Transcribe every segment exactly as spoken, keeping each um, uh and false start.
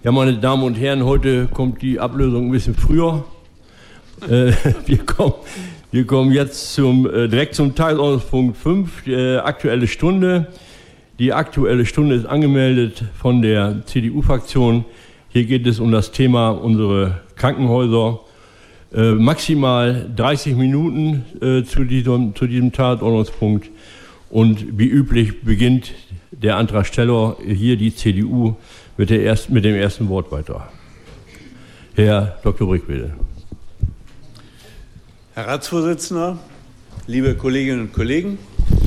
Ja, meine Damen und Herren, heute kommt die Ablösung ein bisschen früher. Äh, wir, kommen, wir kommen jetzt zum, äh, direkt zum Tagesordnungspunkt fünf, äh, Aktuelle Stunde. Die Aktuelle Stunde ist angemeldet von der C D U-Fraktion. Hier geht es um das Thema unsere Krankenhäuser. Äh, maximal dreißig Minuten äh, zu diesem, zu diesem Tagesordnungspunkt. Und wie üblich beginnt der Antragsteller, hier die C D U, mit, der ersten, mit dem ersten Wortbeitrag. Herr Doktor Brick, bitte. Herr Ratsvorsitzender, liebe Kolleginnen und Kollegen,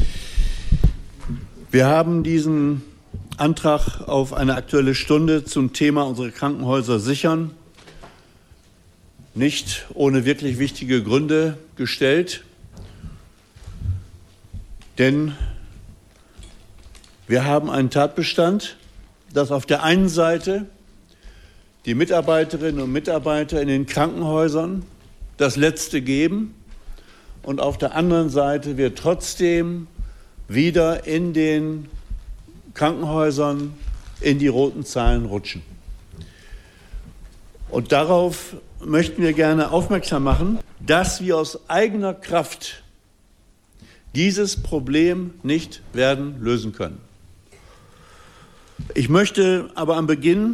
wir haben diesen Antrag auf eine Aktuelle Stunde zum Thema unsere Krankenhäuser sichern nicht ohne wirklich wichtige Gründe gestellt, denn wir haben einen Tatbestand, dass auf der einen Seite die Mitarbeiterinnen und Mitarbeiter in den Krankenhäusern das Letzte geben und auf der anderen Seite wir trotzdem wieder in den Krankenhäusern in die roten Zahlen rutschen. Und darauf möchten wir gerne aufmerksam machen, dass wir aus eigener Kraft dieses Problem nicht werden lösen können. Ich möchte aber am Beginn,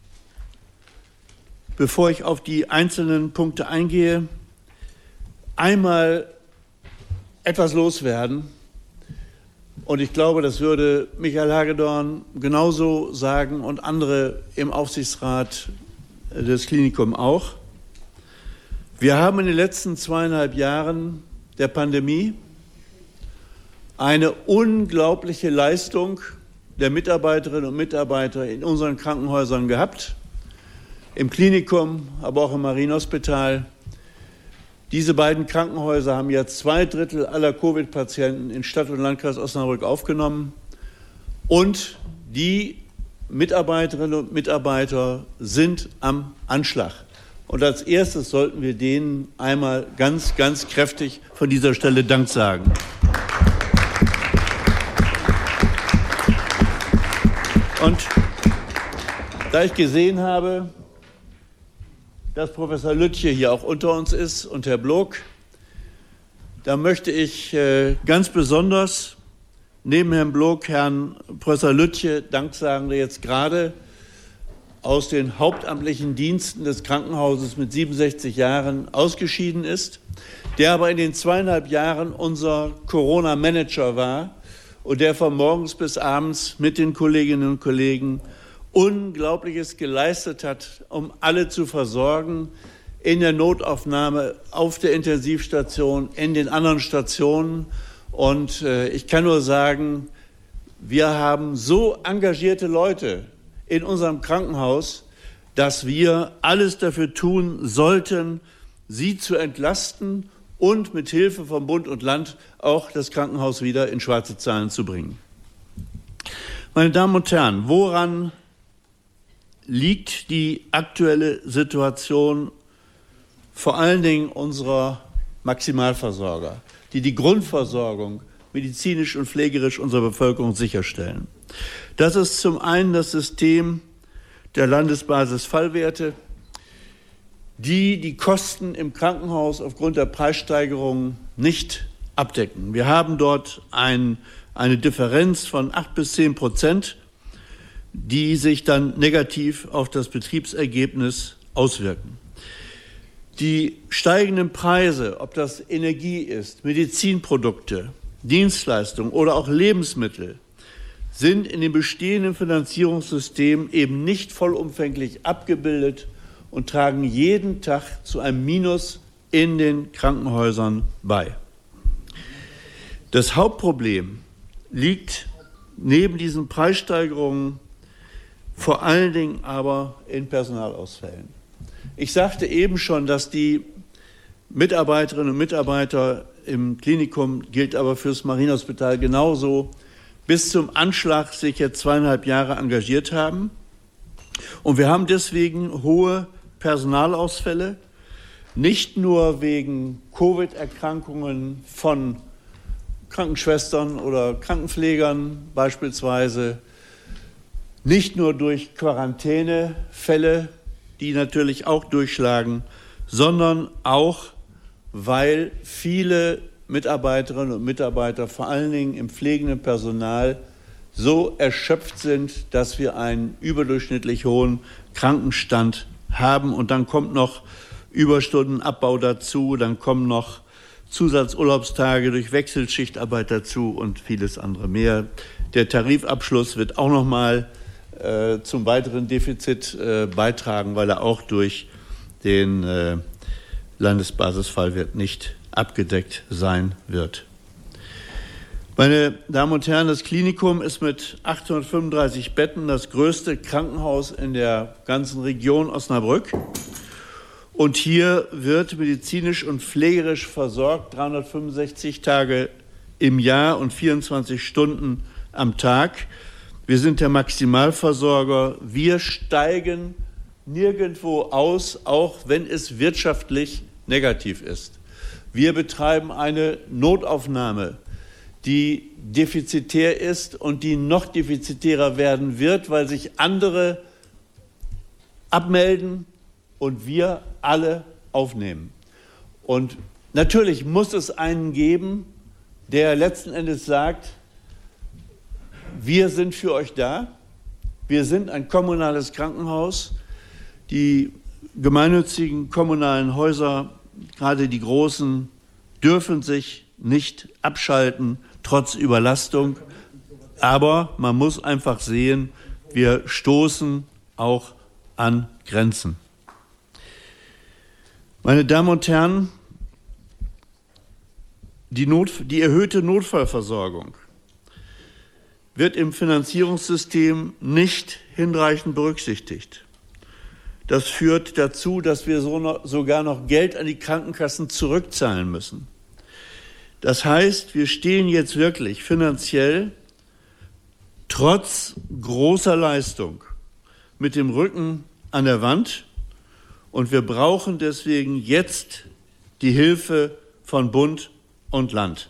bevor ich auf die einzelnen Punkte eingehe, einmal etwas loswerden. Und ich glaube, das würde Michael Hagedorn genauso sagen und andere im Aufsichtsrat des Klinikums auch. Wir haben in den letzten zweieinhalb Jahren der Pandemie eine unglaubliche Leistung der Mitarbeiterinnen und Mitarbeiter in unseren Krankenhäusern gehabt, im Klinikum, aber auch im Marienhospital. Diese beiden Krankenhäuser haben jetzt zwei Drittel aller Covid-Patienten in Stadt und Landkreis Osnabrück aufgenommen. Und die Mitarbeiterinnen und Mitarbeiter sind am Anschlag. Und als erstes sollten wir denen einmal ganz, ganz kräftig von dieser Stelle Dank sagen. Und da ich gesehen habe, dass Professor Lütje hier auch unter uns ist und Herr Blok, da möchte ich äh, ganz besonders neben Herrn Blok Herrn Professor Lütje Dank sagen, der jetzt gerade aus den hauptamtlichen Diensten des Krankenhauses mit siebenundsechzig Jahren ausgeschieden ist, der aber in den zweieinhalb Jahren unser Corona-Manager war und der von morgens bis abends mit den Kolleginnen und Kollegen Unglaubliches geleistet hat, um alle zu versorgen, in der Notaufnahme, auf der Intensivstation, in den anderen Stationen. Und äh, ich kann nur sagen, wir haben so engagierte Leute in unserem Krankenhaus, dass wir alles dafür tun sollten, sie zu entlasten und mit Hilfe von Bund und Land auch das Krankenhaus wieder in schwarze Zahlen zu bringen. Meine Damen und Herren, woran liegt die aktuelle Situation vor allen Dingen unserer Maximalversorger, die die Grundversorgung medizinisch und pflegerisch unserer Bevölkerung sicherstellen? Das ist zum einen das System der Landesbasis-Fallwerte, die die Kosten im Krankenhaus aufgrund der Preissteigerungen nicht abdecken. Wir haben dort ein, eine Differenz von acht bis zehn Prozent, die sich dann negativ auf das Betriebsergebnis auswirken. Die steigenden Preise, ob das Energie ist, Medizinprodukte, Dienstleistungen oder auch Lebensmittel, sind in dem bestehenden Finanzierungssystem eben nicht vollumfänglich abgebildet und tragen jeden Tag zu einem Minus in den Krankenhäusern bei. Das Hauptproblem liegt neben diesen Preissteigerungen vor allen Dingen aber in Personalausfällen. Ich sagte eben schon, dass die Mitarbeiterinnen und Mitarbeiter im Klinikum, gilt aber fürs Marienhospital genauso, bis zum Anschlag sich jetzt zweieinhalb Jahre engagiert haben. Und wir haben deswegen hohe Personalausfälle, nicht nur wegen Covid-Erkrankungen von Krankenschwestern oder Krankenpflegern beispielsweise, Nicht nur durch Quarantänefälle, die natürlich auch durchschlagen, sondern auch, weil viele Mitarbeiterinnen und Mitarbeiter, vor allen Dingen im pflegenden Personal, so erschöpft sind, dass wir einen überdurchschnittlich hohen Krankenstand haben. Und dann kommt noch Überstundenabbau dazu, dann kommen noch Zusatzurlaubstage durch Wechselschichtarbeit dazu und vieles andere mehr. Der Tarifabschluss wird auch noch mal äh, zum weiteren Defizit äh, beitragen, weil er auch durch den äh, Landesbasisfallwert nicht abgedeckt sein wird. Meine Damen und Herren, das Klinikum ist mit achthundertfünfunddreißig Betten das größte Krankenhaus in der ganzen Region Osnabrück. Und hier wird medizinisch und pflegerisch versorgt, dreihundertfünfundsechzig Tage im Jahr und vierundzwanzig Stunden am Tag. Wir sind der Maximalversorger. Wir steigen nirgendwo aus, auch wenn es wirtschaftlich negativ ist. Wir betreiben eine Notaufnahme, die defizitär ist und die noch defizitärer werden wird, weil sich andere abmelden und wir alle aufnehmen. Und natürlich muss es einen geben, der letzten Endes sagt, wir sind für euch da, wir sind ein kommunales Krankenhaus, die gemeinnützigen kommunalen Häuser, gerade die großen, dürfen sich nicht abschalten, trotz Überlastung. Aber man muss einfach sehen, wir stoßen auch an Grenzen. Meine Damen und Herren, die, Not, die erhöhte Notfallversorgung wird im Finanzierungssystem nicht hinreichend berücksichtigt. Das führt dazu, dass wir so noch, sogar noch Geld an die Krankenkassen zurückzahlen müssen. Das heißt, wir stehen jetzt wirklich finanziell trotz großer Leistung mit dem Rücken an der Wand und wir brauchen deswegen jetzt die Hilfe von Bund und Land.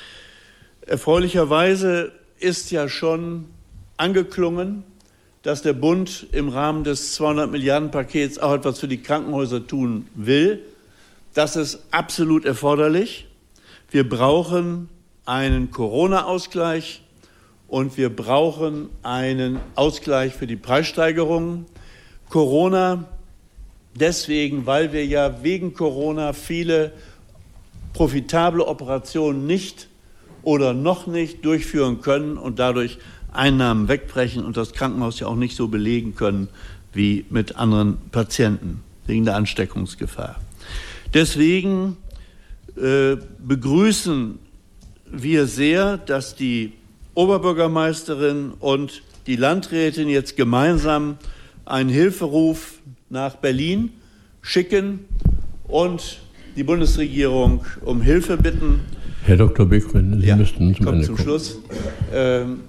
Erfreulicherweise ist ja schon angeklungen, dass der Bund im Rahmen des zweihundert Milliarden Pakets auch etwas für die Krankenhäuser tun will. Das ist absolut erforderlich. Wir brauchen einen Corona-Ausgleich und wir brauchen einen Ausgleich für die Preissteigerungen. Corona deswegen, weil wir ja wegen Corona viele profitable Operationen nicht oder noch nicht durchführen können und dadurch Einnahmen wegbrechen und das Krankenhaus ja auch nicht so belegen können wie mit anderen Patienten wegen der Ansteckungsgefahr. Deswegen äh, begrüßen wir sehr, dass die Oberbürgermeisterin und die Landrätin jetzt gemeinsam einen Hilferuf nach Berlin schicken und die Bundesregierung um Hilfe bitten. Herr Doktor Beckmann, Sie ja, müssten zum Ende zum kommen. Schluss. Ähm,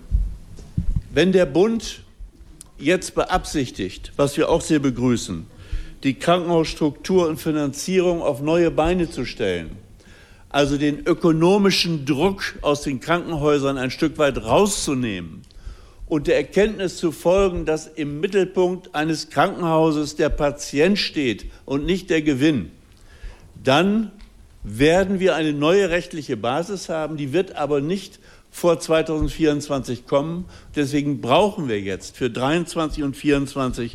wenn der Bund jetzt beabsichtigt, was wir auch sehr begrüßen, die Krankenhausstruktur und Finanzierung auf neue Beine zu stellen, also den ökonomischen Druck aus den Krankenhäusern ein Stück weit rauszunehmen und der Erkenntnis zu folgen, dass im Mittelpunkt eines Krankenhauses der Patient steht und nicht der Gewinn, dann werden wir eine neue rechtliche Basis haben, die wird aber nicht vor zweitausendvierundzwanzig kommen. Deswegen brauchen wir jetzt für dreiundzwanzig und vierundzwanzig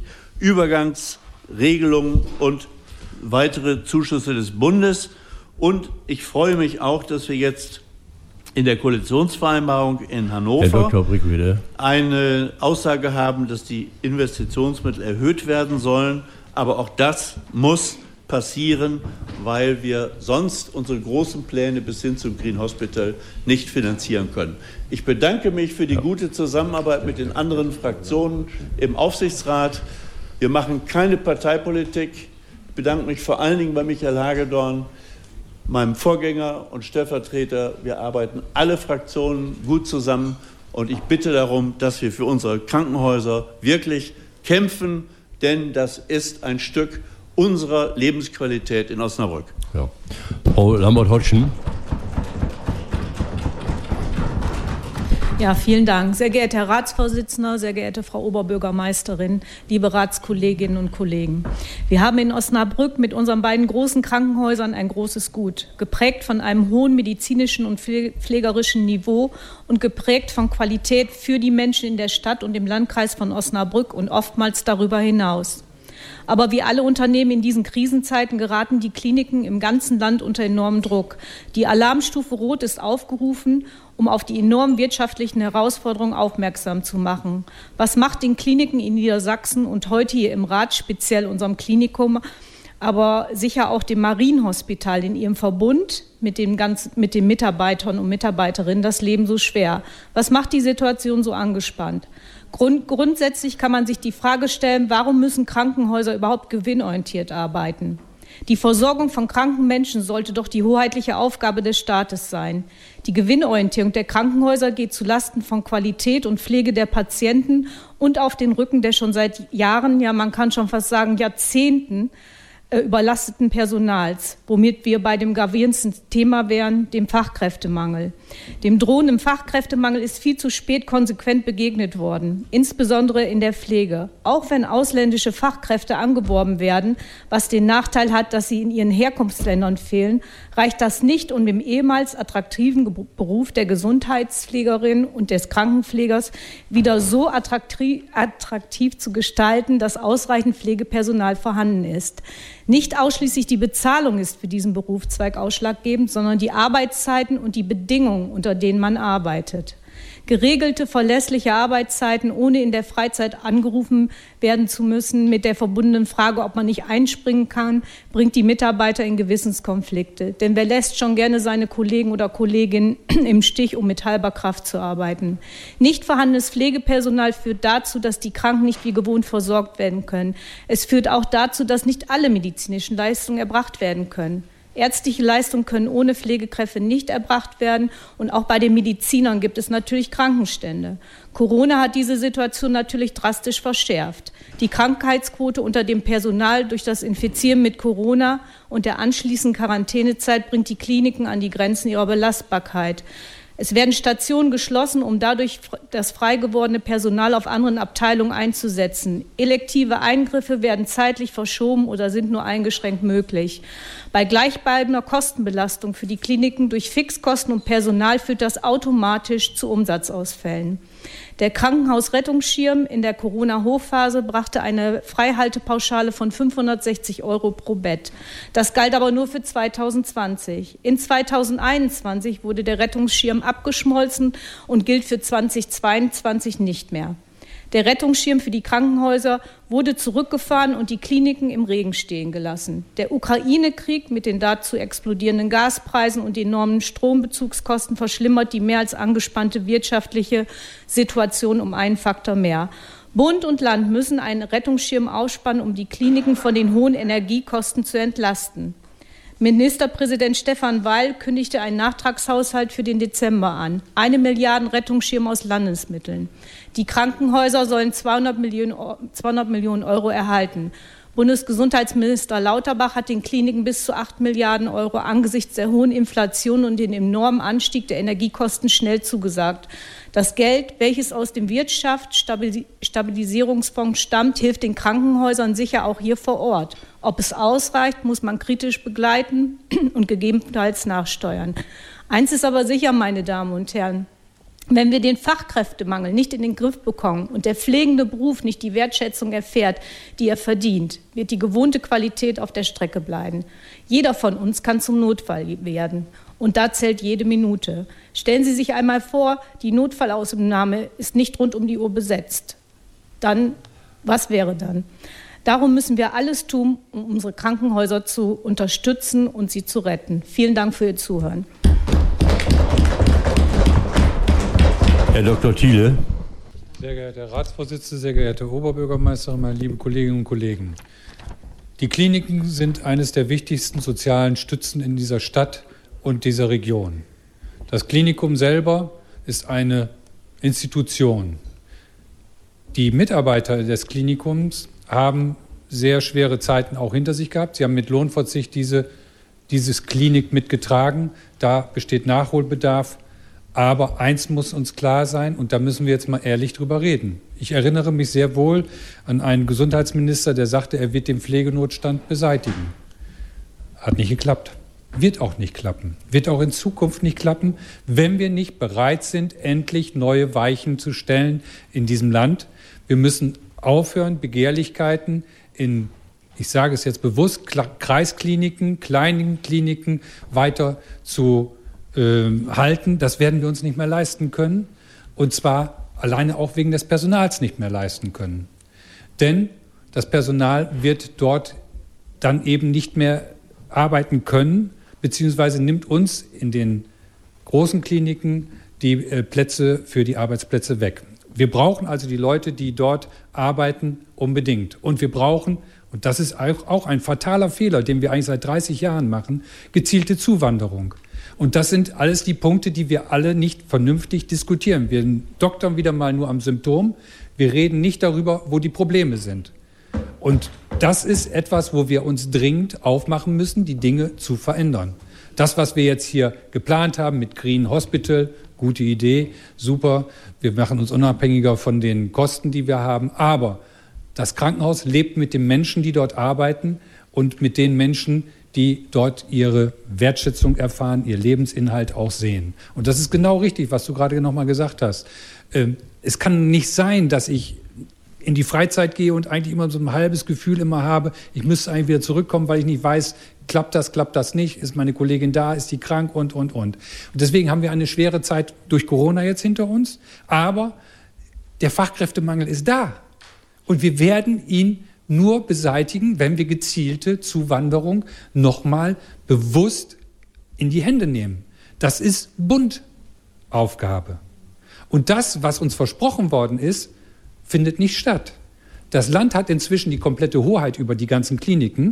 Übergangsregelungen und weitere Zuschüsse des Bundes. Und ich freue mich auch, dass wir jetzt in der Koalitionsvereinbarung in Hannover Herr Doktor Brick, bitte. eine Aussage haben, dass die Investitionsmittel erhöht werden sollen. Aber auch das muss passieren, weil wir sonst unsere großen Pläne bis hin zum Green Hospital nicht finanzieren können. Ich bedanke mich für die ja. gute Zusammenarbeit mit den anderen Fraktionen im Aufsichtsrat. Wir machen keine Parteipolitik. Ich bedanke mich vor allen Dingen bei Michael Hagedorn, meinem Vorgänger und Stellvertreter. Wir arbeiten alle Fraktionen gut zusammen und ich bitte darum, dass wir für unsere Krankenhäuser wirklich kämpfen, denn das ist ein Stück unserer Lebensqualität in Osnabrück. Ja. Frau Lambert-Hodgson. Ja, vielen Dank. Sehr geehrter Herr Ratsvorsitzender, sehr geehrte Frau Oberbürgermeisterin, liebe Ratskolleginnen und Kollegen. Wir haben in Osnabrück mit unseren beiden großen Krankenhäusern ein großes Gut, geprägt von einem hohen medizinischen und pflegerischen Niveau und geprägt von Qualität für die Menschen in der Stadt und im Landkreis von Osnabrück und oftmals darüber hinaus. Aber wie alle Unternehmen in diesen Krisenzeiten geraten die Kliniken im ganzen Land unter enormen Druck. Die Alarmstufe Rot ist aufgerufen, um auf die enormen wirtschaftlichen Herausforderungen aufmerksam zu machen. Was macht den Kliniken in Niedersachsen und heute hier im Rat, speziell unserem Klinikum, aber sicher auch dem Marienhospital in ihrem Verbund mit, dem ganz, mit den Mitarbeitern und Mitarbeiterinnen das Leben so schwer? Was macht die Situation so angespannt? Grund, grundsätzlich kann man sich die Frage stellen, warum müssen Krankenhäuser überhaupt gewinnorientiert arbeiten? Die Versorgung von kranken Menschen sollte doch die hoheitliche Aufgabe des Staates sein. Die Gewinnorientierung der Krankenhäuser geht zulasten von Qualität und Pflege der Patienten und auf den Rücken der schon seit Jahren, ja man kann schon fast sagen Jahrzehnten, überlasteten Personals, womit wir bei dem gravierendsten Thema wären, dem Fachkräftemangel. Dem drohenden Fachkräftemangel ist viel zu spät konsequent begegnet worden, insbesondere in der Pflege. Auch wenn ausländische Fachkräfte angeworben werden, was den Nachteil hat, dass sie in ihren Herkunftsländern fehlen, reicht das nicht, um dem ehemals attraktiven Beruf der Gesundheitspflegerin und des Krankenpflegers wieder so attraktiv, attraktiv zu gestalten, dass ausreichend Pflegepersonal vorhanden ist. Nicht ausschließlich die Bezahlung ist für diesen Berufszweig ausschlaggebend, sondern die Arbeitszeiten und die Bedingungen, unter denen man arbeitet. Geregelte, verlässliche Arbeitszeiten, ohne in der Freizeit angerufen werden zu müssen, mit der verbundenen Frage, ob man nicht einspringen kann, bringt die Mitarbeiter in Gewissenskonflikte. Denn wer lässt schon gerne seine Kollegen oder Kolleginnen im Stich, um mit halber Kraft zu arbeiten? Nicht vorhandenes Pflegepersonal führt dazu, dass die Kranken nicht wie gewohnt versorgt werden können. Es führt auch dazu, dass nicht alle medizinischen Leistungen erbracht werden können. Ärztliche Leistungen können ohne Pflegekräfte nicht erbracht werden. Und auch bei den Medizinern gibt es natürlich Krankenstände. Corona hat diese Situation natürlich drastisch verschärft. Die Krankheitsquote unter dem Personal durch das Infizieren mit Corona und der anschließenden Quarantänezeit bringt die Kliniken an die Grenzen ihrer Belastbarkeit. Es werden Stationen geschlossen, um dadurch das frei gewordene Personal auf anderen Abteilungen einzusetzen. Elektive Eingriffe werden zeitlich verschoben oder sind nur eingeschränkt möglich. Bei gleichbleibender Kostenbelastung für die Kliniken durch Fixkosten und Personal führt das automatisch zu Umsatzausfällen. Der Krankenhausrettungsschirm in der Corona-Hochphase brachte eine Freihaltepauschale von fünfhundertsechzig Euro pro Bett. Das galt aber nur für zweitausendzwanzig. In zweitausendeinundzwanzig wurde der Rettungsschirm abgeschmolzen und gilt für zweitausendzweiundzwanzig nicht mehr. Der Rettungsschirm für die Krankenhäuser wurde zurückgefahren und die Kliniken im Regen stehen gelassen. Der Ukraine-Krieg mit den dazu explodierenden Gaspreisen und enormen Strombezugskosten verschlimmert die mehr als angespannte wirtschaftliche Situation um einen Faktor mehr. Bund und Land müssen einen Rettungsschirm aufspannen, um die Kliniken von den hohen Energiekosten zu entlasten. Ministerpräsident Stefan Weil kündigte einen Nachtragshaushalt für den Dezember an. Eine Milliarde Rettungsschirm aus Landesmitteln. Die Krankenhäuser sollen zweihundert Millionen Euro erhalten. Bundesgesundheitsminister Lauterbach hat den Kliniken bis zu acht Milliarden Euro angesichts der hohen Inflation und den enormen Anstieg der Energiekosten schnell zugesagt. Das Geld, welches aus dem Wirtschaftsstabilisierungsfonds stammt, hilft den Krankenhäusern sicher auch hier vor Ort. Ob es ausreicht, muss man kritisch begleiten und gegebenenfalls nachsteuern. Eins ist aber sicher, meine Damen und Herren: Wenn wir den Fachkräftemangel nicht in den Griff bekommen und der pflegende Beruf nicht die Wertschätzung erfährt, die er verdient, wird die gewohnte Qualität auf der Strecke bleiben. Jeder von uns kann zum Notfall werden. Und da zählt jede Minute. Stellen Sie sich einmal vor, die Notfallaufnahme ist nicht rund um die Uhr besetzt. Dann, was wäre dann? Darum müssen wir alles tun, um unsere Krankenhäuser zu unterstützen und sie zu retten. Vielen Dank für Ihr Zuhören. Herr Doktor Thiele. Sehr geehrter Herr Ratsvorsitzender, sehr geehrte Oberbürgermeisterin, meine lieben Kolleginnen und Kollegen. Die Kliniken sind eines der wichtigsten sozialen Stützen in dieser Stadt und dieser Region. Das Klinikum selber ist eine Institution. Die Mitarbeiter des Klinikums haben sehr schwere Zeiten auch hinter sich gehabt. Sie haben mit Lohnverzicht diese, dieses Klinik mitgetragen. Da besteht Nachholbedarf. Aber eins muss uns klar sein, und da müssen wir jetzt mal ehrlich drüber reden. Ich erinnere mich sehr wohl an einen Gesundheitsminister, der sagte, er wird den Pflegenotstand beseitigen. Hat nicht geklappt. Wird auch nicht klappen. Wird auch in Zukunft nicht klappen, wenn wir nicht bereit sind, endlich neue Weichen zu stellen in diesem Land. Wir müssen aufhören, Begehrlichkeiten in, ich sage es jetzt bewusst, Kreiskliniken, kleinen Kliniken weiter zu äh, halten. Das werden wir uns nicht mehr leisten können. Und zwar alleine auch wegen des Personals nicht mehr leisten können. Denn das Personal wird dort dann eben nicht mehr arbeiten können, beziehungsweise nimmt uns in den großen Kliniken die äh, Plätze für die Arbeitsplätze weg. Wir brauchen also die Leute, die dort arbeiten, unbedingt. Und wir brauchen, und das ist auch, auch ein fataler Fehler, den wir eigentlich seit dreißig Jahren machen, gezielte Zuwanderung. Und das sind alles die Punkte, die wir alle nicht vernünftig diskutieren. Wir doktern wieder mal nur am Symptom. Wir reden nicht darüber, wo die Probleme sind. Und das ist etwas, wo wir uns dringend aufmachen müssen, die Dinge zu verändern. Das, was wir jetzt hier geplant haben mit Green Hospital, gute Idee, super. Wir machen uns unabhängiger von den Kosten, die wir haben. Aber das Krankenhaus lebt mit den Menschen, die dort arbeiten und mit den Menschen, die dort ihre Wertschätzung erfahren, ihr Lebensinhalt auch sehen. Und das ist genau richtig, was du gerade noch mal gesagt hast. Es kann nicht sein, dass ich in die Freizeit gehe und eigentlich immer so ein halbes Gefühl immer habe, ich müsste eigentlich wieder zurückkommen, weil ich nicht weiß, klappt das, klappt das nicht, ist meine Kollegin da, ist die krank und, und, und. Und deswegen haben wir eine schwere Zeit durch Corona jetzt hinter uns, aber der Fachkräftemangel ist da. Und wir werden ihn nur beseitigen, wenn wir gezielte Zuwanderung nochmal bewusst in die Hände nehmen. Das ist Bundaufgabe. Und das, was uns versprochen worden ist, findet nicht statt. Das Land hat inzwischen die komplette Hoheit über die ganzen Kliniken.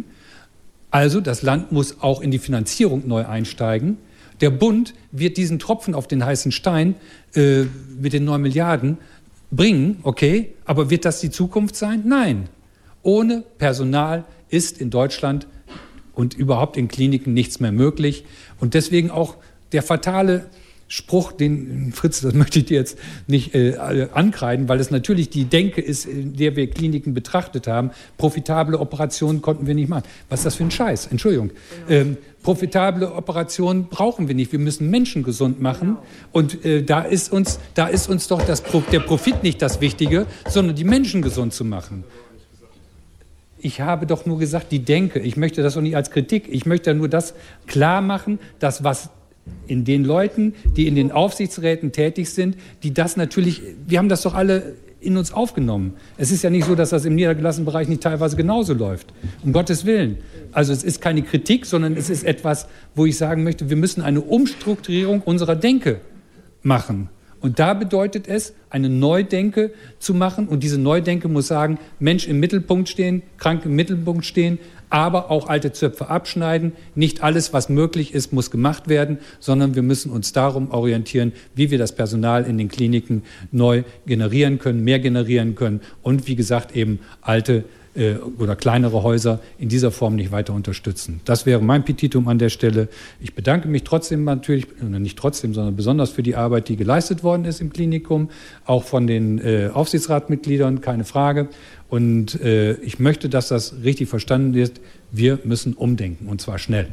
Also das Land muss auch in die Finanzierung neu einsteigen. Der Bund wird diesen Tropfen auf den heißen Stein äh, mit den neun Milliarden bringen, okay, aber wird das die Zukunft sein? Nein. Ohne Personal ist in Deutschland und überhaupt in Kliniken nichts mehr möglich. Und deswegen auch der fatale Spruch, den, Fritz, das möchte ich dir jetzt nicht äh, ankreiden, weil es natürlich die Denke ist, in der wir Kliniken betrachtet haben. Profitable Operationen konnten wir nicht machen. Was ist das für ein Scheiß? Entschuldigung. Genau. Ähm, profitable Operationen brauchen wir nicht. Wir müssen Menschen gesund machen. Genau. Und äh, da ist uns, da ist uns doch das, der Profit nicht das Wichtige, sondern die Menschen gesund zu machen. Ich habe doch nur gesagt, die Denke. Ich möchte das auch nicht als Kritik. Ich möchte nur das klar machen, dass was in den Leuten, die in den Aufsichtsräten tätig sind, die das natürlich, wir haben das doch alle in uns aufgenommen. Es ist ja nicht so, dass das im niedergelassenen Bereich nicht teilweise genauso läuft. Um Gottes Willen. Also es ist keine Kritik, sondern es ist etwas, wo ich sagen möchte, wir müssen eine Umstrukturierung unserer Denke machen. Und da bedeutet es, eine Neudenke zu machen. Und diese Neudenke muss sagen, Mensch im Mittelpunkt stehen, krank im Mittelpunkt stehen, aber auch alte Zöpfe abschneiden. Nicht alles, was möglich ist, muss gemacht werden, sondern wir müssen uns darum orientieren, wie wir das Personal in den Kliniken neu generieren können, mehr generieren können und wie gesagt eben alte äh, oder kleinere Häuser in dieser Form nicht weiter unterstützen. Das wäre mein Petitum an der Stelle. Ich bedanke mich trotzdem natürlich, nicht trotzdem, sondern besonders für die Arbeit, die geleistet worden ist im Klinikum, auch von den äh, Aufsichtsratmitgliedern, keine Frage. Und äh, ich möchte, dass das richtig verstanden wird. Wir müssen umdenken, und zwar schnell.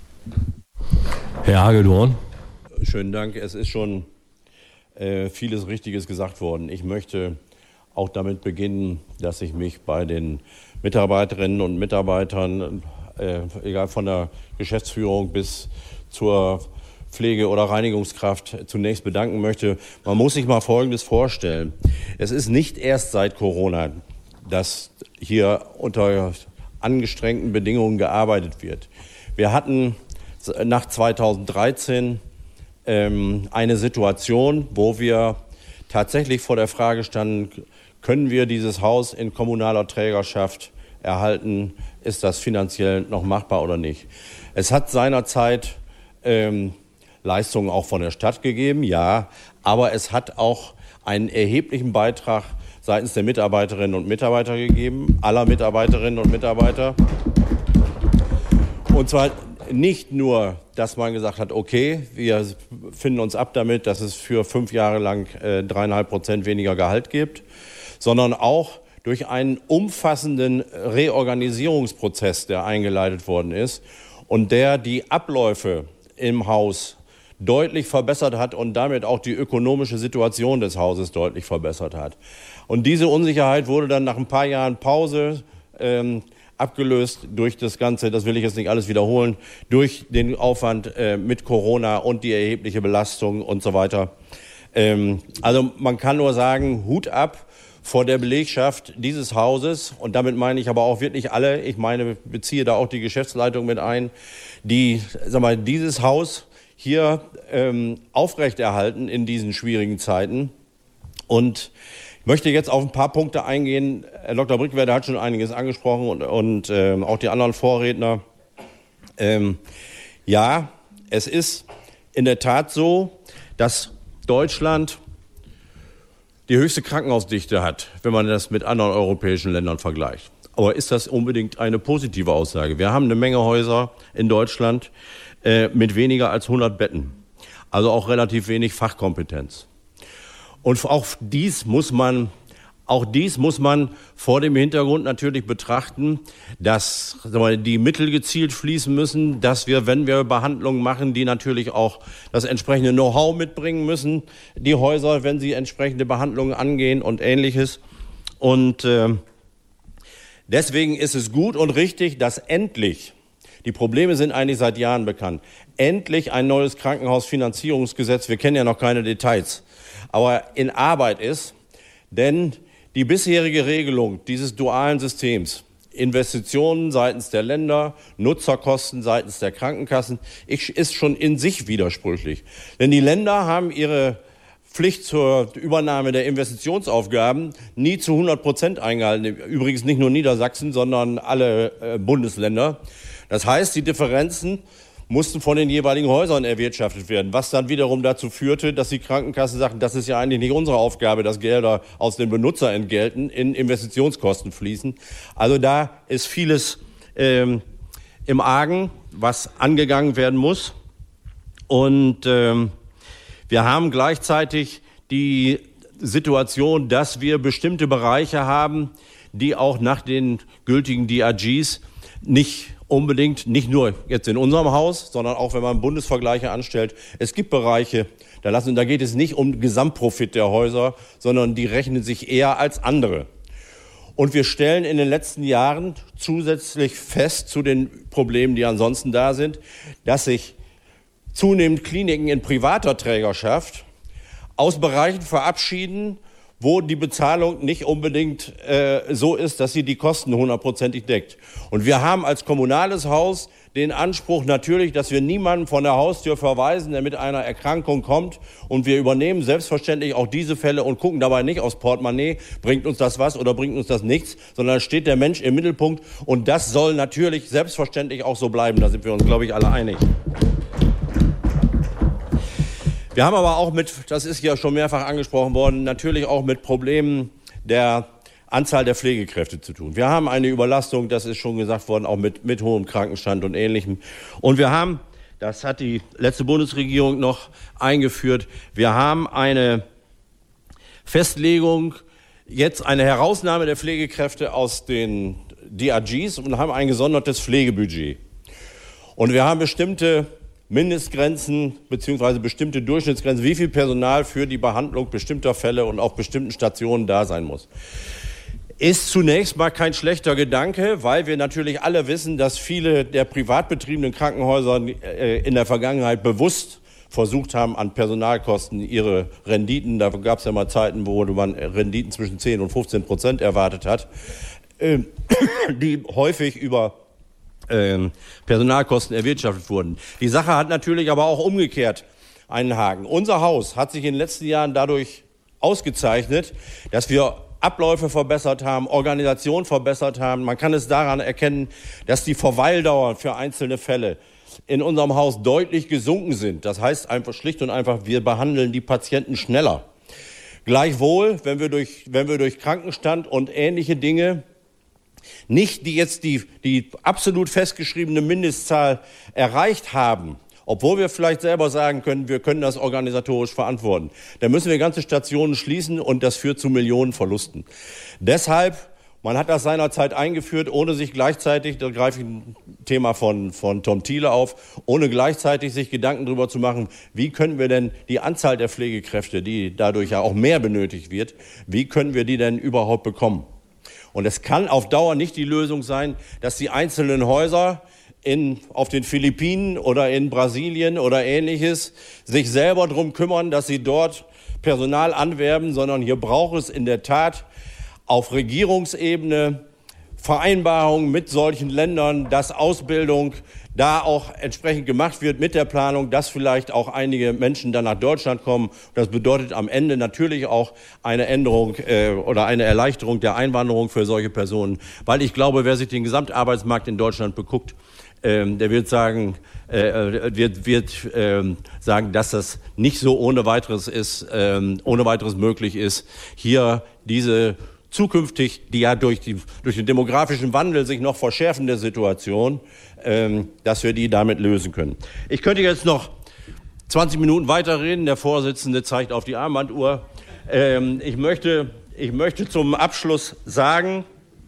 Herr Hagedorn. Schönen Dank. Es ist schon äh, vieles Richtiges gesagt worden. Ich möchte auch damit beginnen, dass ich mich bei den Mitarbeiterinnen und Mitarbeitern, äh, egal von der Geschäftsführung bis zur Pflege- oder Reinigungskraft, zunächst bedanken möchte. Man muss sich mal Folgendes vorstellen. Es ist nicht erst seit Corona, dass hier unter angestrengten Bedingungen gearbeitet wird. Wir hatten nach zweitausenddreizehn ähm, eine Situation, wo wir tatsächlich vor der Frage standen, können wir dieses Haus in kommunaler Trägerschaft erhalten? Ist das finanziell noch machbar oder nicht? Es hat seinerzeit ähm, Leistungen auch von der Stadt gegeben, ja, aber es hat auch einen erheblichen Beitrag seitens der Mitarbeiterinnen und Mitarbeiter gegeben, aller Mitarbeiterinnen und Mitarbeiter. Und zwar nicht nur, dass man gesagt hat, okay, wir finden uns ab damit, dass es für fünf Jahre lang äh, dreieinhalb Prozent weniger Gehalt gibt, sondern auch durch einen umfassenden Reorganisierungsprozess, der eingeleitet worden ist und der die Abläufe im Haus deutlich verbessert hat und damit auch die ökonomische Situation des Hauses deutlich verbessert hat. Und diese Unsicherheit wurde dann nach ein paar Jahren Pause ähm, abgelöst durch das Ganze, das will ich jetzt nicht alles wiederholen, durch den Aufwand äh, mit Corona und die erhebliche Belastung und so weiter. Ähm, also man kann nur sagen, Hut ab vor der Belegschaft dieses Hauses, und damit meine ich aber auch wirklich alle, ich meine, beziehe da auch die Geschäftsleitung mit ein, die, sag mal, dieses Haus hier ähm, aufrechterhalten in diesen schwierigen Zeiten. Und ich möchte jetzt auf ein paar Punkte eingehen. Herr Doktor Brickwede hat schon einiges angesprochen und, und ähm, auch die anderen Vorredner. Ähm, ja, es ist in der Tat so, dass Deutschland die höchste Krankenhausdichte hat, wenn man das mit anderen europäischen Ländern vergleicht. Aber ist das unbedingt eine positive Aussage? Wir haben eine Menge Häuser in Deutschland äh, mit weniger als hundert Betten, also auch relativ wenig Fachkompetenz. Und auch dies muss man, auch dies muss man vor dem Hintergrund natürlich betrachten, dass sagen wir, die Mittel gezielt fließen müssen, dass wir, wenn wir Behandlungen machen, die natürlich auch das entsprechende Know-how mitbringen müssen, die Häuser, wenn sie entsprechende Behandlungen angehen und Ähnliches. Und äh, deswegen ist es gut und richtig, dass endlich, die Probleme sind eigentlich seit Jahren bekannt, endlich ein neues Krankenhausfinanzierungsgesetz, wir kennen ja noch keine Details, aber in Arbeit ist, denn die bisherige Regelung dieses dualen Systems, Investitionen seitens der Länder, Nutzerkosten seitens der Krankenkassen, ist schon in sich widersprüchlich. Denn die Länder haben ihre Pflicht zur Übernahme der Investitionsaufgaben nie zu hundert Prozent eingehalten. Übrigens nicht nur Niedersachsen, sondern alle äh, Bundesländer. Das heißt, die Differenzen mussten von den jeweiligen Häusern erwirtschaftet werden, was dann wiederum dazu führte, dass die Krankenkassen sagten, das ist ja eigentlich nicht unsere Aufgabe, dass Gelder aus den Benutzerentgelten in Investitionskosten fließen. Also da ist vieles ähm, im Argen, was angegangen werden muss. Und ähm, wir haben gleichzeitig die Situation, dass wir bestimmte Bereiche haben, die auch nach den gültigen D R Gs nicht unbedingt, nicht nur jetzt in unserem Haus, sondern auch wenn man Bundesvergleiche anstellt. Es gibt Bereiche, da, lassen, da geht es nicht um Gesamtprofit der Häuser, sondern die rechnen sich eher als andere. Und wir stellen in den letzten Jahren zusätzlich fest zu den Problemen, die ansonsten da sind, dass sich zunehmend Kliniken in privater Trägerschaft aus Bereichen verabschieden, wo die Bezahlung nicht unbedingt äh, so ist, dass sie die Kosten hundertprozentig deckt. Und wir haben als kommunales Haus den Anspruch natürlich, dass wir niemanden von der Haustür verweisen, der mit einer Erkrankung kommt. Und wir übernehmen selbstverständlich auch diese Fälle und gucken dabei nicht aufs Portemonnaie, bringt uns das was oder bringt uns das nichts, sondern steht der Mensch im Mittelpunkt. Und das soll natürlich selbstverständlich auch so bleiben. Da sind wir uns, glaube ich, alle einig. Wir haben aber auch mit, das ist ja schon mehrfach angesprochen worden, natürlich auch mit Problemen der Anzahl der Pflegekräfte zu tun. Wir haben eine Überlastung, das ist schon gesagt worden, auch mit, mit hohem Krankenstand und Ähnlichem. Und wir haben, das hat die letzte Bundesregierung noch eingeführt, wir haben eine Festlegung, jetzt eine Herausnahme der Pflegekräfte aus den D R Gs und haben ein gesondertes Pflegebudget. Und wir haben bestimmte Mindestgrenzen bzw. bestimmte Durchschnittsgrenzen, wie viel Personal für die Behandlung bestimmter Fälle und auf bestimmten Stationen da sein muss. Ist zunächst mal kein schlechter Gedanke, weil wir natürlich alle wissen, dass viele der privat betriebenen Krankenhäuser in der Vergangenheit bewusst versucht haben, an Personalkosten ihre Renditen, da gab es ja mal Zeiten, wo man Renditen zwischen zehn und fünfzehn Prozent erwartet hat, die häufig über Personalkosten erwirtschaftet wurden. Die Sache hat natürlich aber auch umgekehrt einen Haken. Unser Haus hat sich in den letzten Jahren dadurch ausgezeichnet, dass wir Abläufe verbessert haben, Organisation verbessert haben. Man kann es daran erkennen, dass die Verweildauer für einzelne Fälle in unserem Haus deutlich gesunken sind. Das heißt einfach schlicht und einfach, wir behandeln die Patienten schneller. Gleichwohl, wenn wir durch, wenn wir durch Krankenstand und ähnliche Dinge nicht die jetzt die, die absolut festgeschriebene Mindestzahl erreicht haben, obwohl wir vielleicht selber sagen können, wir können das organisatorisch verantworten. Dann müssen wir ganze Stationen schließen und das führt zu Millionenverlusten. Deshalb, man hat das seinerzeit eingeführt, ohne sich gleichzeitig, da greife ich ein Thema von, von Tom Thiele auf, ohne gleichzeitig sich Gedanken darüber zu machen, wie können wir denn die Anzahl der Pflegekräfte, die dadurch ja auch mehr benötigt wird, wie können wir die denn überhaupt bekommen? Und es kann auf Dauer nicht die Lösung sein, dass die einzelnen Häuser in, auf den Philippinen oder in Brasilien oder Ähnliches sich selber darum kümmern, dass sie dort Personal anwerben, sondern hier braucht es in der Tat auf Regierungsebene Vereinbarungen mit solchen Ländern, dass Ausbildung da auch entsprechend gemacht wird mit der Planung, dass vielleicht auch einige Menschen dann nach Deutschland kommen. Das bedeutet am Ende natürlich auch eine Änderung äh, oder eine Erleichterung der Einwanderung für solche Personen. Weil ich glaube, wer sich den Gesamtarbeitsmarkt in Deutschland beguckt, ähm, der wird sagen, äh, wird, wird ähm, sagen, dass das nicht so ohne weiteres ist, ähm, ohne weiteres möglich ist, hier diese zukünftig, die ja durch, die, durch den demografischen Wandel sich noch verschärfende Situation, ähm, dass wir die damit lösen können. Ich könnte jetzt noch zwanzig Minuten weiterreden. Der Vorsitzende zeigt auf die Armbanduhr. Ähm, ich möchte, ich möchte zum Abschluss sagen,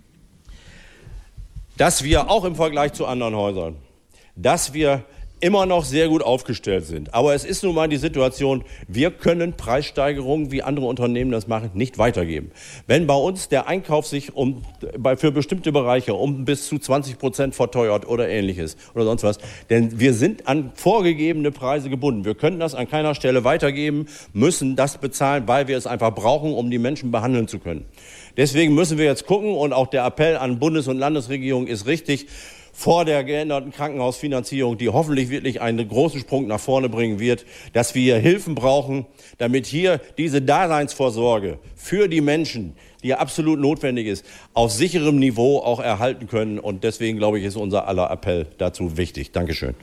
dass wir auch im Vergleich zu anderen Häusern, dass wir immer noch sehr gut aufgestellt sind. Aber es ist nun mal die Situation, wir können Preissteigerungen, wie andere Unternehmen das machen, nicht weitergeben. Wenn bei uns der Einkauf sich um, bei, für bestimmte Bereiche um bis zu zwanzig Prozent verteuert oder Ähnliches oder sonst was, denn wir sind an vorgegebene Preise gebunden. Wir können das an keiner Stelle weitergeben, müssen das bezahlen, weil wir es einfach brauchen, um die Menschen behandeln zu können. Deswegen müssen wir jetzt gucken, und auch der Appell an Bundes- und Landesregierung ist richtig, vor der geänderten Krankenhausfinanzierung, die hoffentlich wirklich einen großen Sprung nach vorne bringen wird, dass wir Hilfen brauchen, damit hier diese Daseinsvorsorge für die Menschen, die absolut notwendig ist, auf sicherem Niveau auch erhalten können. Und deswegen, glaube ich, ist unser aller Appell dazu wichtig. Dankeschön.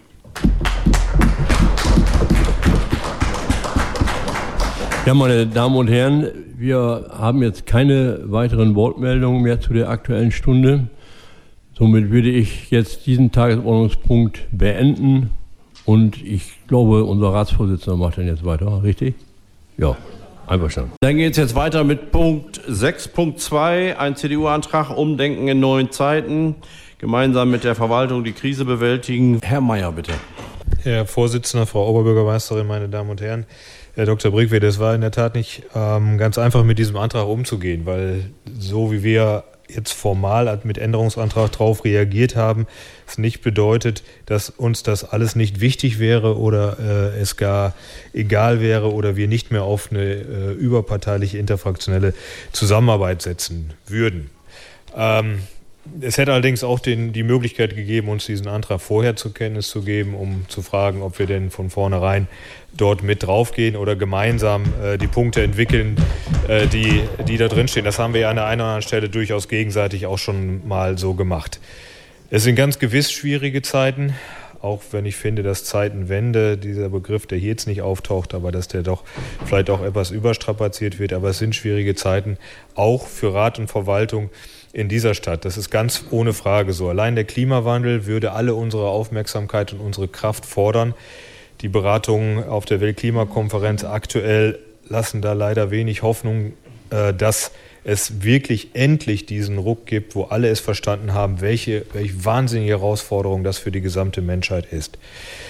Ja, meine Damen und Herren, wir haben jetzt keine weiteren Wortmeldungen mehr zu der Aktuellen Stunde. Somit würde ich jetzt diesen Tagesordnungspunkt beenden und ich glaube, unser Ratsvorsitzender macht dann jetzt weiter, richtig? Ja, einverstanden. Dann geht es jetzt weiter mit Punkt sechs Punkt zwei, ein C D U-Antrag, Umdenken in neuen Zeiten, gemeinsam mit der Verwaltung die Krise bewältigen. Herr Mayer, bitte. Herr Vorsitzender, Frau Oberbürgermeisterin, meine Damen und Herren, Herr Doktor Brickwede, es war in der Tat nicht ähm, ganz einfach, mit diesem Antrag umzugehen, weil so wie wir jetzt formal mit Änderungsantrag darauf reagiert haben, es nicht bedeutet, dass uns das alles nicht wichtig wäre oder äh, es gar egal wäre oder wir nicht mehr auf eine äh, überparteiliche, interfraktionelle Zusammenarbeit setzen würden. Ähm, es hätte allerdings auch den, die Möglichkeit gegeben, uns diesen Antrag vorher zur Kenntnis zu geben, um zu fragen, ob wir denn von vornherein dort mit draufgehen oder gemeinsam äh, die Punkte entwickeln, äh, die, die da drin stehen. Das haben wir ja an der einen oder anderen Stelle durchaus gegenseitig auch schon mal so gemacht. Es sind ganz gewiss schwierige Zeiten, auch wenn ich finde, dass Zeitenwende, dieser Begriff, der hier jetzt nicht auftaucht, aber dass der doch vielleicht auch etwas überstrapaziert wird. Aber es sind schwierige Zeiten, auch für Rat und Verwaltung in dieser Stadt. Das ist ganz ohne Frage so. Allein der Klimawandel würde alle unsere Aufmerksamkeit und unsere Kraft fordern. Die Beratungen auf der Weltklimakonferenz aktuell lassen da leider wenig Hoffnung, dass es wirklich endlich diesen Ruck gibt, wo alle es verstanden haben, welche, welche wahnsinnige Herausforderung das für die gesamte Menschheit ist.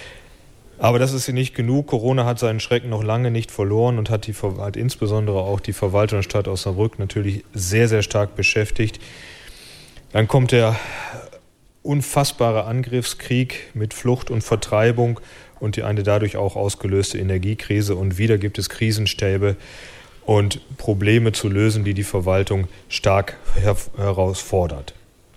Aber das ist hier nicht genug. Corona hat seinen Schrecken noch lange nicht verloren und hat, die, hat insbesondere auch die Verwaltung der Stadt Osnabrück natürlich sehr, sehr stark beschäftigt. Dann kommt der unfassbare Angriffskrieg mit Flucht und Vertreibung und die eine dadurch auch ausgelöste Energiekrise. Und wieder gibt es Krisenstäbe und Probleme zu lösen, die die Verwaltung stark her- herausfordert.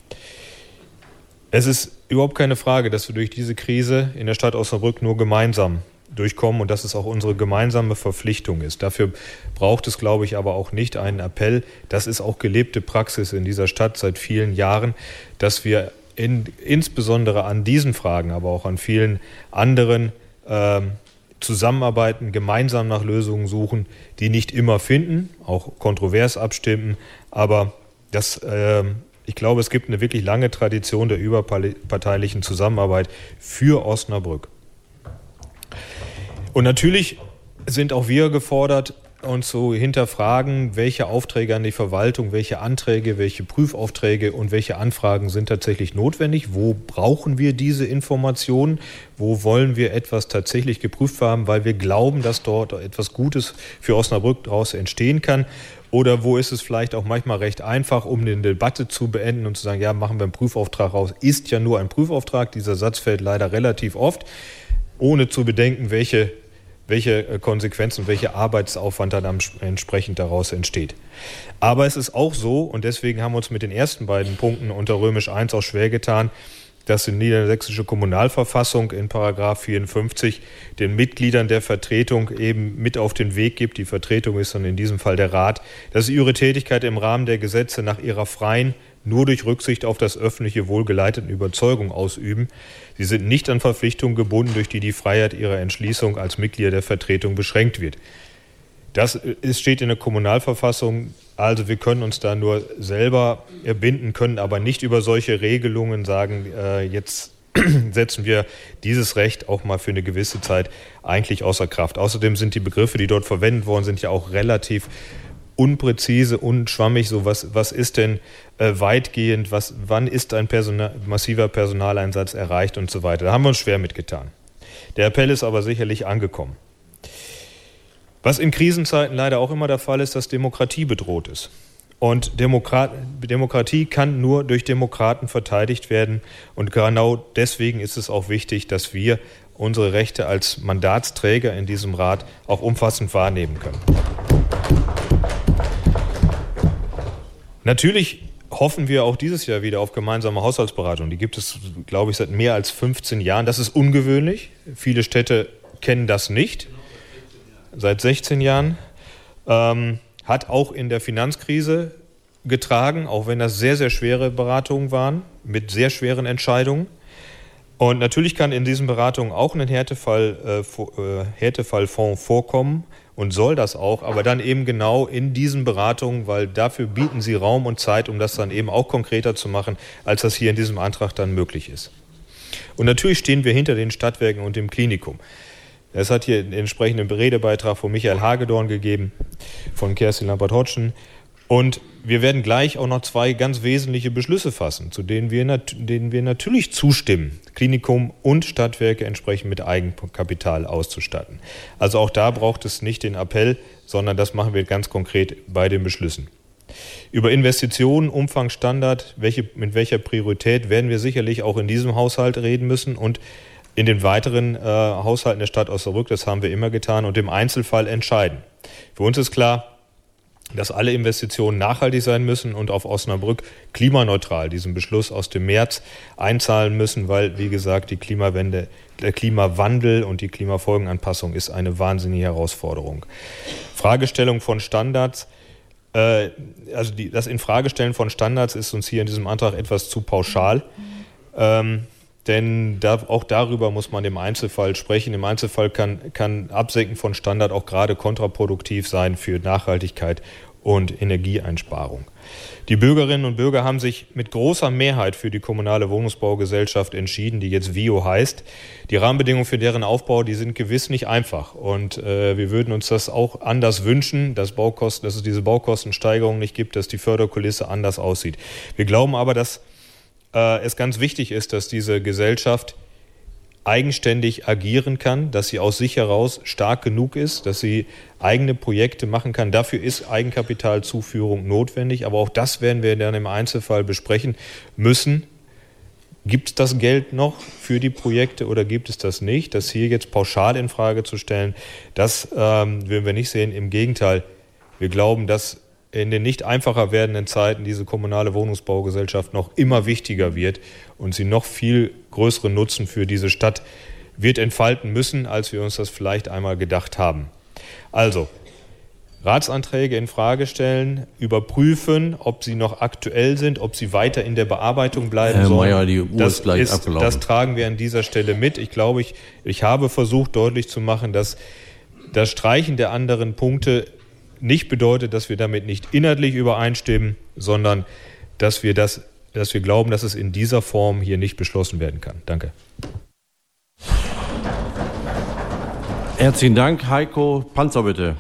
Es ist überhaupt keine Frage, dass wir durch diese Krise in der Stadt Osnabrück nur gemeinsam durchkommen und dass es auch unsere gemeinsame Verpflichtung ist. Dafür braucht es, glaube ich, aber auch nicht einen Appell. Das ist auch gelebte Praxis in dieser Stadt seit vielen Jahren, dass wir in, insbesondere an diesen Fragen, aber auch an vielen anderen äh, zusammenarbeiten, gemeinsam nach Lösungen suchen, die nicht immer finden, auch kontrovers abstimmen, aber das äh, ich glaube, es gibt eine wirklich lange Tradition der überparteilichen Zusammenarbeit für Osnabrück. Und natürlich sind auch wir gefordert, uns zu hinterfragen, welche Aufträge an die Verwaltung, welche Anträge, welche Prüfaufträge und welche Anfragen sind tatsächlich notwendig. Wo brauchen wir diese Informationen? Wo wollen wir etwas tatsächlich geprüft haben, weil wir glauben, dass dort etwas Gutes für Osnabrück daraus entstehen kann? Oder wo ist es vielleicht auch manchmal recht einfach, um eine Debatte zu beenden und zu sagen, ja, machen wir einen Prüfauftrag raus. Ist ja nur ein Prüfauftrag. Dieser Satz fällt leider relativ oft, ohne zu bedenken, welche welche Konsequenzen, welcher Arbeitsaufwand dann entsprechend daraus entsteht. Aber es ist auch so, und deswegen haben wir uns mit den ersten beiden Punkten unter Römisch eins auch schwer getan, dass die niedersächsische Kommunalverfassung in Paragraph vierundfünfzig den Mitgliedern der Vertretung eben mit auf den Weg gibt. Die Vertretung ist dann in diesem Fall der Rat, dass sie ihre Tätigkeit im Rahmen der Gesetze nach ihrer freien, nur durch Rücksicht auf das öffentliche Wohl geleiteten Überzeugung ausüben. Sie sind nicht an Verpflichtungen gebunden, durch die die Freiheit ihrer Entschließung als Mitglieder der Vertretung beschränkt wird. Das ist, steht in der Kommunalverfassung, also wir können uns da nur selber binden, können aber nicht über solche Regelungen sagen, äh, jetzt setzen wir dieses Recht auch mal für eine gewisse Zeit eigentlich außer Kraft. Außerdem sind die Begriffe, die dort verwendet worden sind, ja auch relativ unpräzise, unschwammig. So was, was ist denn äh, weitgehend, was, wann ist ein Personal, massiver Personaleinsatz erreicht und so weiter. Da haben wir uns schwer mitgetan. Der Appell ist aber sicherlich angekommen. Was in Krisenzeiten leider auch immer der Fall ist, dass Demokratie bedroht ist. Und Demokrat, Demokratie kann nur durch Demokraten verteidigt werden. Und genau deswegen ist es auch wichtig, dass wir unsere Rechte als Mandatsträger in diesem Rat auch umfassend wahrnehmen können. Natürlich hoffen wir auch dieses Jahr wieder auf gemeinsame Haushaltsberatung. Die gibt es, glaube ich, seit mehr als fünfzehn Jahren. Das ist ungewöhnlich. Viele Städte kennen das nicht. Seit sechzehn Jahren. Ähm, hat auch in der Finanzkrise getragen, auch wenn das sehr, sehr schwere Beratungen waren, mit sehr schweren Entscheidungen. Und natürlich kann in diesen Beratungen auch ein Härtefall, äh, Härtefallfonds vorkommen und soll das auch, aber dann eben genau in diesen Beratungen, weil dafür bieten sie Raum und Zeit, um das dann eben auch konkreter zu machen, als das hier in diesem Antrag dann möglich ist. Und natürlich stehen wir hinter den Stadtwerken und dem Klinikum. Es hat hier einen entsprechenden Redebeitrag von Michael Hagedorn gegeben, von Kerstin Lampert-Hodgson. Und wir werden gleich auch noch zwei ganz wesentliche Beschlüsse fassen, zu denen wir, nat- denen wir natürlich zustimmen, Klinikum und Stadtwerke entsprechend mit Eigenkapital auszustatten. Also auch da braucht es nicht den Appell, sondern das machen wir ganz konkret bei den Beschlüssen. Über Investitionen, Umfang, Standard, welche, mit welcher Priorität werden wir sicherlich auch in diesem Haushalt reden müssen und in den weiteren äh, Haushalten der Stadt Osnabrück, das haben wir immer getan, und im Einzelfall entscheiden. Für uns ist klar, dass alle Investitionen nachhaltig sein müssen und auf Osnabrück klimaneutral diesen Beschluss aus dem März einzahlen müssen, weil, wie gesagt, die Klimawende, der Klimawandel und die Klimafolgenanpassung ist eine wahnsinnige Herausforderung. Fragestellung von Standards, äh, also die, das Infragestellen von Standards ist uns hier in diesem Antrag etwas zu pauschal. Ähm, Denn da, auch darüber muss man im Einzelfall sprechen. Im Einzelfall kann, kann Absenken von Standard auch gerade kontraproduktiv sein für Nachhaltigkeit und Energieeinsparung. Die Bürgerinnen und Bürger haben sich mit großer Mehrheit für die kommunale Wohnungsbaugesellschaft entschieden, die jetzt V I O heißt. Die Rahmenbedingungen für deren Aufbau, die sind gewiss nicht einfach. Und äh, wir würden uns das auch anders wünschen, dass, Baukosten, dass es diese Baukostensteigerung nicht gibt, dass die Förderkulisse anders aussieht. Wir glauben aber, dass es ganz wichtig ist, dass diese Gesellschaft eigenständig agieren kann, dass sie aus sich heraus stark genug ist, dass sie eigene Projekte machen kann. Dafür ist Eigenkapitalzuführung notwendig, aber auch das werden wir dann im Einzelfall besprechen müssen. Gibt es das Geld noch für die Projekte oder gibt es das nicht? Das hier jetzt pauschal in Frage zu stellen, das ähm, würden wir nicht sehen. Im Gegenteil, wir glauben, dass in den nicht einfacher werdenden Zeiten diese kommunale Wohnungsbaugesellschaft noch immer wichtiger wird und sie noch viel größeren Nutzen für diese Stadt wird entfalten müssen, als wir uns das vielleicht einmal gedacht haben. Also, Ratsanträge in Frage stellen, überprüfen, ob sie noch aktuell sind, ob sie weiter in der Bearbeitung bleiben Herr sollen. Mayer, die Uhr das ist gleich ist, abgelaufen. Das tragen wir an dieser Stelle mit. Ich glaube, ich, ich habe versucht deutlich zu machen, dass das Streichen der anderen Punkte nicht bedeutet, dass wir damit nicht inhaltlich übereinstimmen, sondern dass wir, das, dass wir glauben, dass es in dieser Form hier nicht beschlossen werden kann. Danke. Herzlichen Dank. Heiko Panzer, bitte.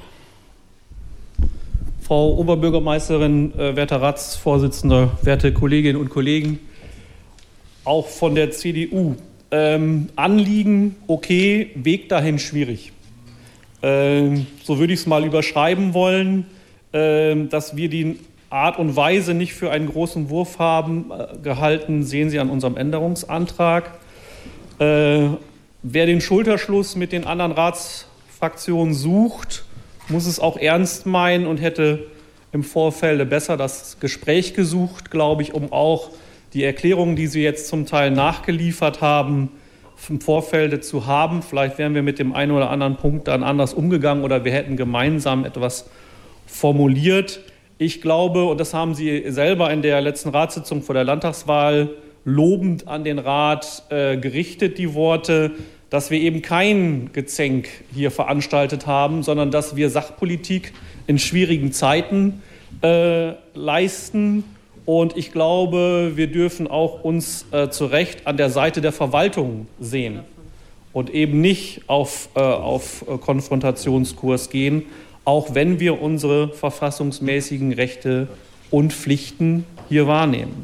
Frau Oberbürgermeisterin, äh, werter Ratsvorsitzender, werte Kolleginnen und Kollegen, auch von der C D U. Ähm, Anliegen okay, Weg dahin schwierig. Ähm, so würde ich es mal überschreiben wollen, ähm, dass wir die Art und Weise nicht für einen großen Wurf haben äh, gehalten, sehen Sie an unserem Änderungsantrag. Äh, wer den Schulterschluss mit den anderen Ratsfraktionen sucht, muss es auch ernst meinen und hätte im Vorfeld besser das Gespräch gesucht, glaube ich, um auch die Erklärungen, die Sie jetzt zum Teil nachgeliefert haben, im Vorfeld zu haben. Vielleicht wären wir mit dem einen oder anderen Punkt dann anders umgegangen oder wir hätten gemeinsam etwas formuliert. Ich glaube, und das haben Sie selber in der letzten Ratssitzung vor der Landtagswahl lobend an den Rat äh, gerichtet, die Worte, dass wir eben kein Gezänk hier veranstaltet haben, sondern dass wir Sachpolitik in schwierigen Zeiten äh, leisten. Und ich glaube, wir dürfen auch uns äh, zu Recht an der Seite der Verwaltung sehen und eben nicht auf, äh, auf Konfrontationskurs gehen, auch wenn wir unsere verfassungsmäßigen Rechte und Pflichten hier wahrnehmen.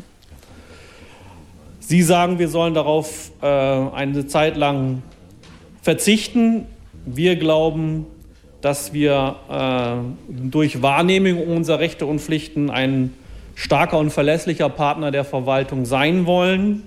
Sie sagen, wir sollen darauf äh, eine Zeit lang verzichten. Wir glauben, dass wir äh, durch Wahrnehmung unserer Rechte und Pflichten ein starker und verlässlicher Partner der Verwaltung sein wollen.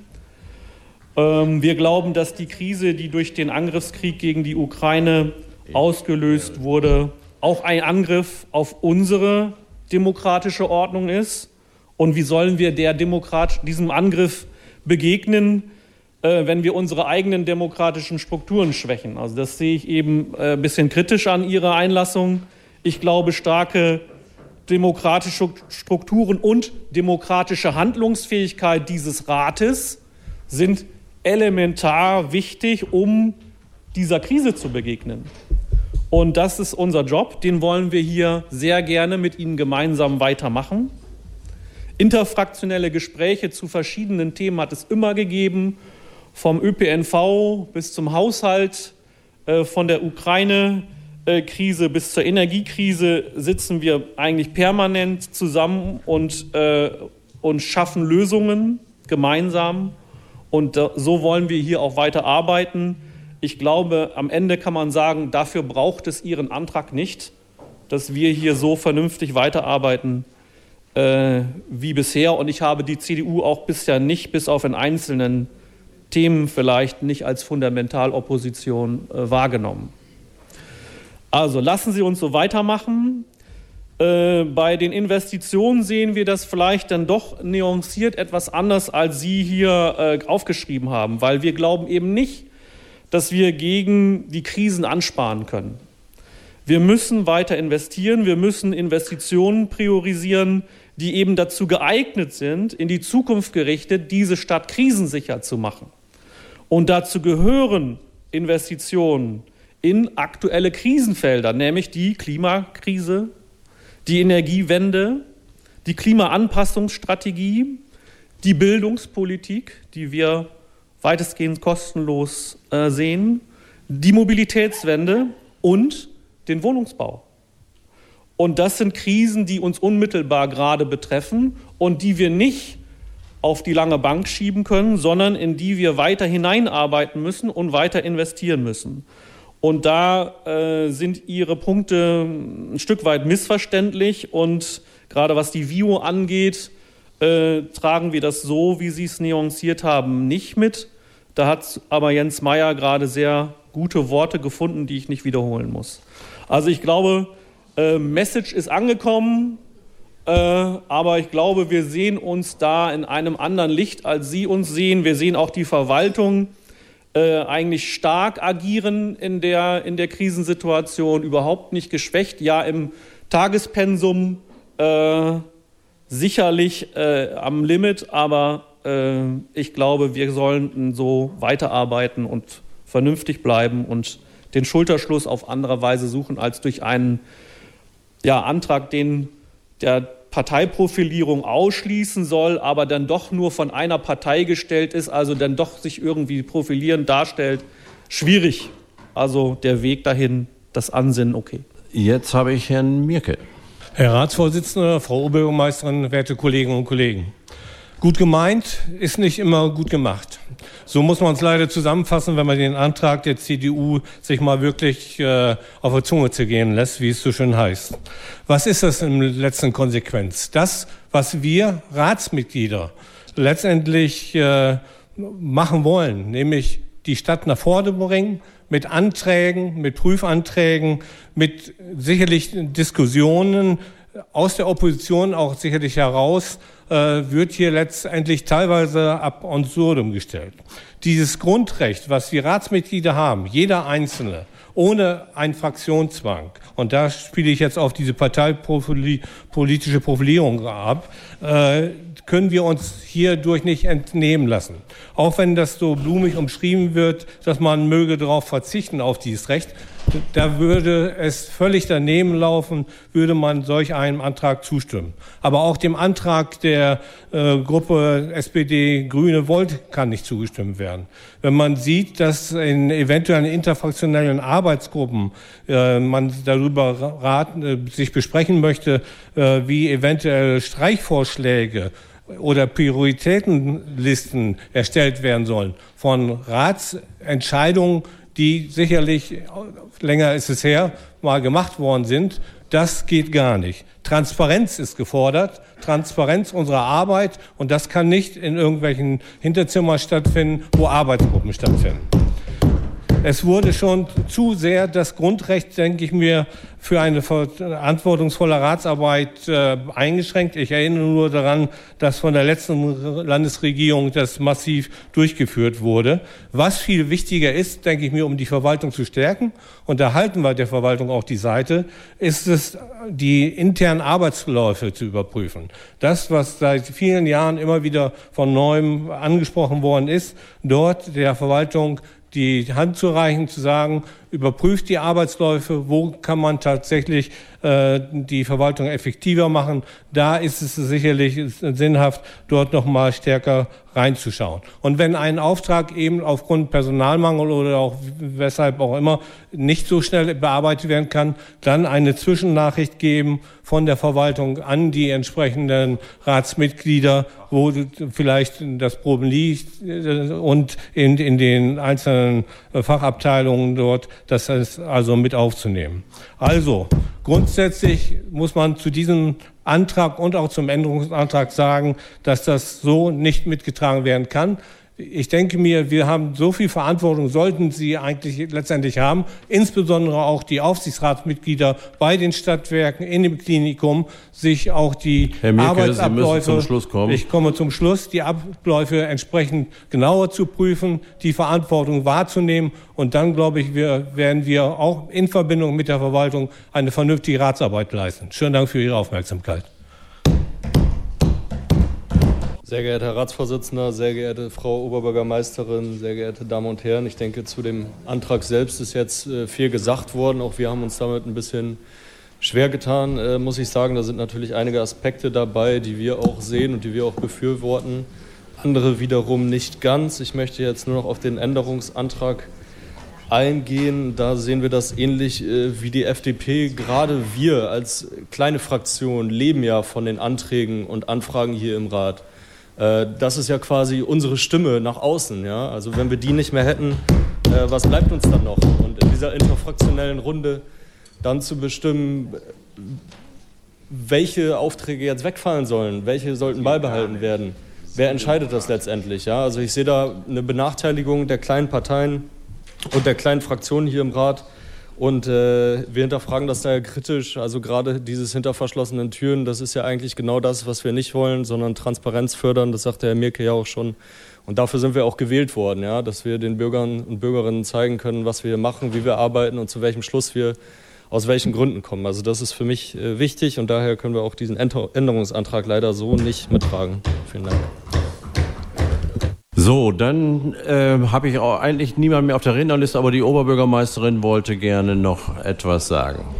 Ähm, wir glauben, dass die Krise, die durch den Angriffskrieg gegen die Ukraine ausgelöst wurde, auch ein Angriff auf unsere demokratische Ordnung ist. Und wie sollen wir der Demokrat- diesem Angriff begegnen, äh, wenn wir unsere eigenen demokratischen Strukturen schwächen? Also das sehe ich eben äh, ein bisschen kritisch an Ihrer Einlassung. Ich glaube, starke demokratische Strukturen und demokratische Handlungsfähigkeit dieses Rates sind elementar wichtig, um dieser Krise zu begegnen. Und das ist unser Job, den wollen wir hier sehr gerne mit Ihnen gemeinsam weitermachen. Interfraktionelle Gespräche zu verschiedenen Themen hat es immer gegeben, vom Ö P N V bis zum Haushalt, äh, von der Ukraine Krise bis zur Energiekrise sitzen wir eigentlich permanent zusammen und, äh, und schaffen Lösungen gemeinsam. Und äh, so wollen wir hier auch weiter arbeiten. Ich glaube, am Ende kann man sagen, dafür braucht es Ihren Antrag nicht, dass wir hier so vernünftig weiterarbeiten äh, wie bisher. Und ich habe die C D U auch bisher nicht, bis auf in einzelnen Themen vielleicht, nicht als Fundamentalopposition äh, wahrgenommen. Also lassen Sie uns so weitermachen. Äh, bei den Investitionen sehen wir das vielleicht dann doch nuanciert etwas anders, als Sie hier äh, aufgeschrieben haben, weil wir glauben eben nicht, dass wir gegen die Krisen ansparen können. Wir müssen weiter investieren, wir müssen Investitionen priorisieren, die eben dazu geeignet sind, in die Zukunft gerichtet, diese Stadt krisensicher zu machen. Und dazu gehören Investitionen in aktuelle Krisenfelder, nämlich die Klimakrise, die Energiewende, die Klimaanpassungsstrategie, die Bildungspolitik, die wir weitestgehend kostenlos äh, sehen, die Mobilitätswende und den Wohnungsbau. Und das sind Krisen, die uns unmittelbar gerade betreffen und die wir nicht auf die lange Bank schieben können, sondern in die wir weiter hineinarbeiten müssen und weiter investieren müssen. Und da äh, sind Ihre Punkte ein Stück weit missverständlich. Und gerade was die V I O angeht, äh, tragen wir das so, wie Sie es nuanciert haben, nicht mit. Da hat aber Jens Meyer gerade sehr gute Worte gefunden, die ich nicht wiederholen muss. Also ich glaube, äh, Message ist angekommen, äh, aber ich glaube, wir sehen uns da in einem anderen Licht, als Sie uns sehen. Wir sehen auch die Verwaltung Äh, eigentlich stark agieren in der, in der Krisensituation, überhaupt nicht geschwächt. Ja, im Tagespensum äh, sicherlich äh, am Limit, aber äh, ich glaube, wir sollten so weiterarbeiten und vernünftig bleiben und den Schulterschluss auf andere Weise suchen, als durch einen ja, Antrag, den der Parteiprofilierung ausschließen soll, aber dann doch nur von einer Partei gestellt ist, also dann doch sich irgendwie profilierend darstellt, schwierig. Also der Weg dahin, das Ansinnen okay. Jetzt habe ich Herrn Mierke. Herr Ratsvorsitzender, Frau Oberbürgermeisterin, werte Kolleginnen und Kollegen. Gut gemeint ist nicht immer gut gemacht. So muss man es leider zusammenfassen, wenn man den Antrag der C D U sich mal wirklich äh, auf der Zunge zergehen lässt, wie es so schön heißt. Was ist das in letzter Konsequenz? Das, was wir Ratsmitglieder letztendlich äh, machen wollen, nämlich die Stadt nach vorne bringen, mit Anträgen, mit Prüfanträgen, mit sicherlich Diskussionen aus der Opposition auch sicherlich heraus, äh, wird hier letztendlich teilweise ab absurdum gestellt. Dieses Grundrecht, was die Ratsmitglieder haben, jeder Einzelne, ohne einen Fraktionszwang, und da spiele ich jetzt auf diese parteipolitische Profilierung ab, äh, können wir uns hierdurch nicht entnehmen lassen. Auch wenn das so blumig umschrieben wird, dass man möge darauf verzichten, auf dieses Recht, da würde es völlig daneben laufen, würde man solch einem Antrag zustimmen. Aber auch dem Antrag der äh, Gruppe S P D Grüne Volt kann nicht zugestimmt werden. Wenn man sieht, dass in eventuellen interfraktionellen Arbeitsgruppen äh, man darüber raten, äh, sich besprechen möchte, äh, wie eventuell Streichvorschläge oder Prioritätenlisten erstellt werden sollen von Ratsentscheidungen, die sicherlich, länger ist es her, mal gemacht worden sind. Das geht gar nicht. Transparenz ist gefordert, Transparenz unserer Arbeit, und das kann nicht in irgendwelchen Hinterzimmern stattfinden, wo Arbeitsgruppen stattfinden. Es wurde schon zu sehr das Grundrecht, denke ich mir, für eine verantwortungsvolle Ratsarbeit äh, eingeschränkt. Ich erinnere nur daran, dass von der letzten Landesregierung das massiv durchgeführt wurde. Was viel wichtiger ist, denke ich mir, um die Verwaltung zu stärken, und da halten wir der Verwaltung auch die Seite, ist es, die internen Arbeitsläufe zu überprüfen. Das, was seit vielen Jahren immer wieder von Neuem angesprochen worden ist, dort der Verwaltung die Hand zu reichen, zu sagen, überprüft die Arbeitsläufe, wo kann man tatsächlich äh, die Verwaltung effektiver machen. Da ist es sicherlich sinnhaft, dort noch mal stärker reinzuschauen. Und wenn ein Auftrag eben aufgrund Personalmangel oder auch weshalb auch immer nicht so schnell bearbeitet werden kann, dann eine Zwischennachricht geben von der Verwaltung an die entsprechenden Ratsmitglieder, wo vielleicht das Problem liegt, und in, in den einzelnen Fachabteilungen dort, das ist also mit aufzunehmen. Also grundsätzlich muss man zu diesem Antrag und auch zum Änderungsantrag sagen, dass das so nicht mitgetragen werden kann. Ich denke mir, wir haben so viel Verantwortung, sollten sie eigentlich letztendlich haben, insbesondere auch die Aufsichtsratsmitglieder bei den Stadtwerken, in dem Klinikum, sich auch die Herr Mierke, Arbeitsabläufe, Sie müssen zum Schluss kommen. Ich komme zum Schluss, die Abläufe entsprechend genauer zu prüfen, die Verantwortung wahrzunehmen, und dann, glaube ich, wir, werden wir auch in Verbindung mit der Verwaltung eine vernünftige Ratsarbeit leisten. Schönen Dank für Ihre Aufmerksamkeit. Sehr geehrter Herr Ratsvorsitzender, sehr geehrte Frau Oberbürgermeisterin, sehr geehrte Damen und Herren, ich denke, zu dem Antrag selbst ist jetzt viel gesagt worden. Auch wir haben uns damit ein bisschen schwer getan, muss ich sagen. Da sind natürlich einige Aspekte dabei, die wir auch sehen und die wir auch befürworten. Andere wiederum nicht ganz. Ich möchte jetzt nur noch auf den Änderungsantrag eingehen. Da sehen wir das ähnlich wie die F D P. Gerade wir als kleine Fraktion leben ja von den Anträgen und Anfragen hier im Rat. Das ist ja quasi unsere Stimme nach außen. Ja? Also wenn wir die nicht mehr hätten, was bleibt uns dann noch? Und in dieser interfraktionellen Runde dann zu bestimmen, welche Aufträge jetzt wegfallen sollen, welche sollten beibehalten werden. Wer entscheidet das letztendlich? Ja? Also ich sehe da eine Benachteiligung der kleinen Parteien und der kleinen Fraktionen hier im Rat. Und äh, wir hinterfragen das daher kritisch. Also gerade dieses hinter verschlossenen Türen, das ist ja eigentlich genau das, was wir nicht wollen, sondern Transparenz fördern. Das sagte Herr Mierke ja auch schon. Und dafür sind wir auch gewählt worden, ja, dass wir den Bürgern und Bürgerinnen zeigen können, was wir machen, wie wir arbeiten und zu welchem Schluss wir aus welchen Gründen kommen. Also das ist für mich äh, wichtig, und daher können wir auch diesen Änderungsantrag leider so nicht mittragen. Vielen Dank. So, dann äh, habe ich auch eigentlich niemand mehr auf der Rednerliste, aber die Oberbürgermeisterin wollte gerne noch etwas sagen.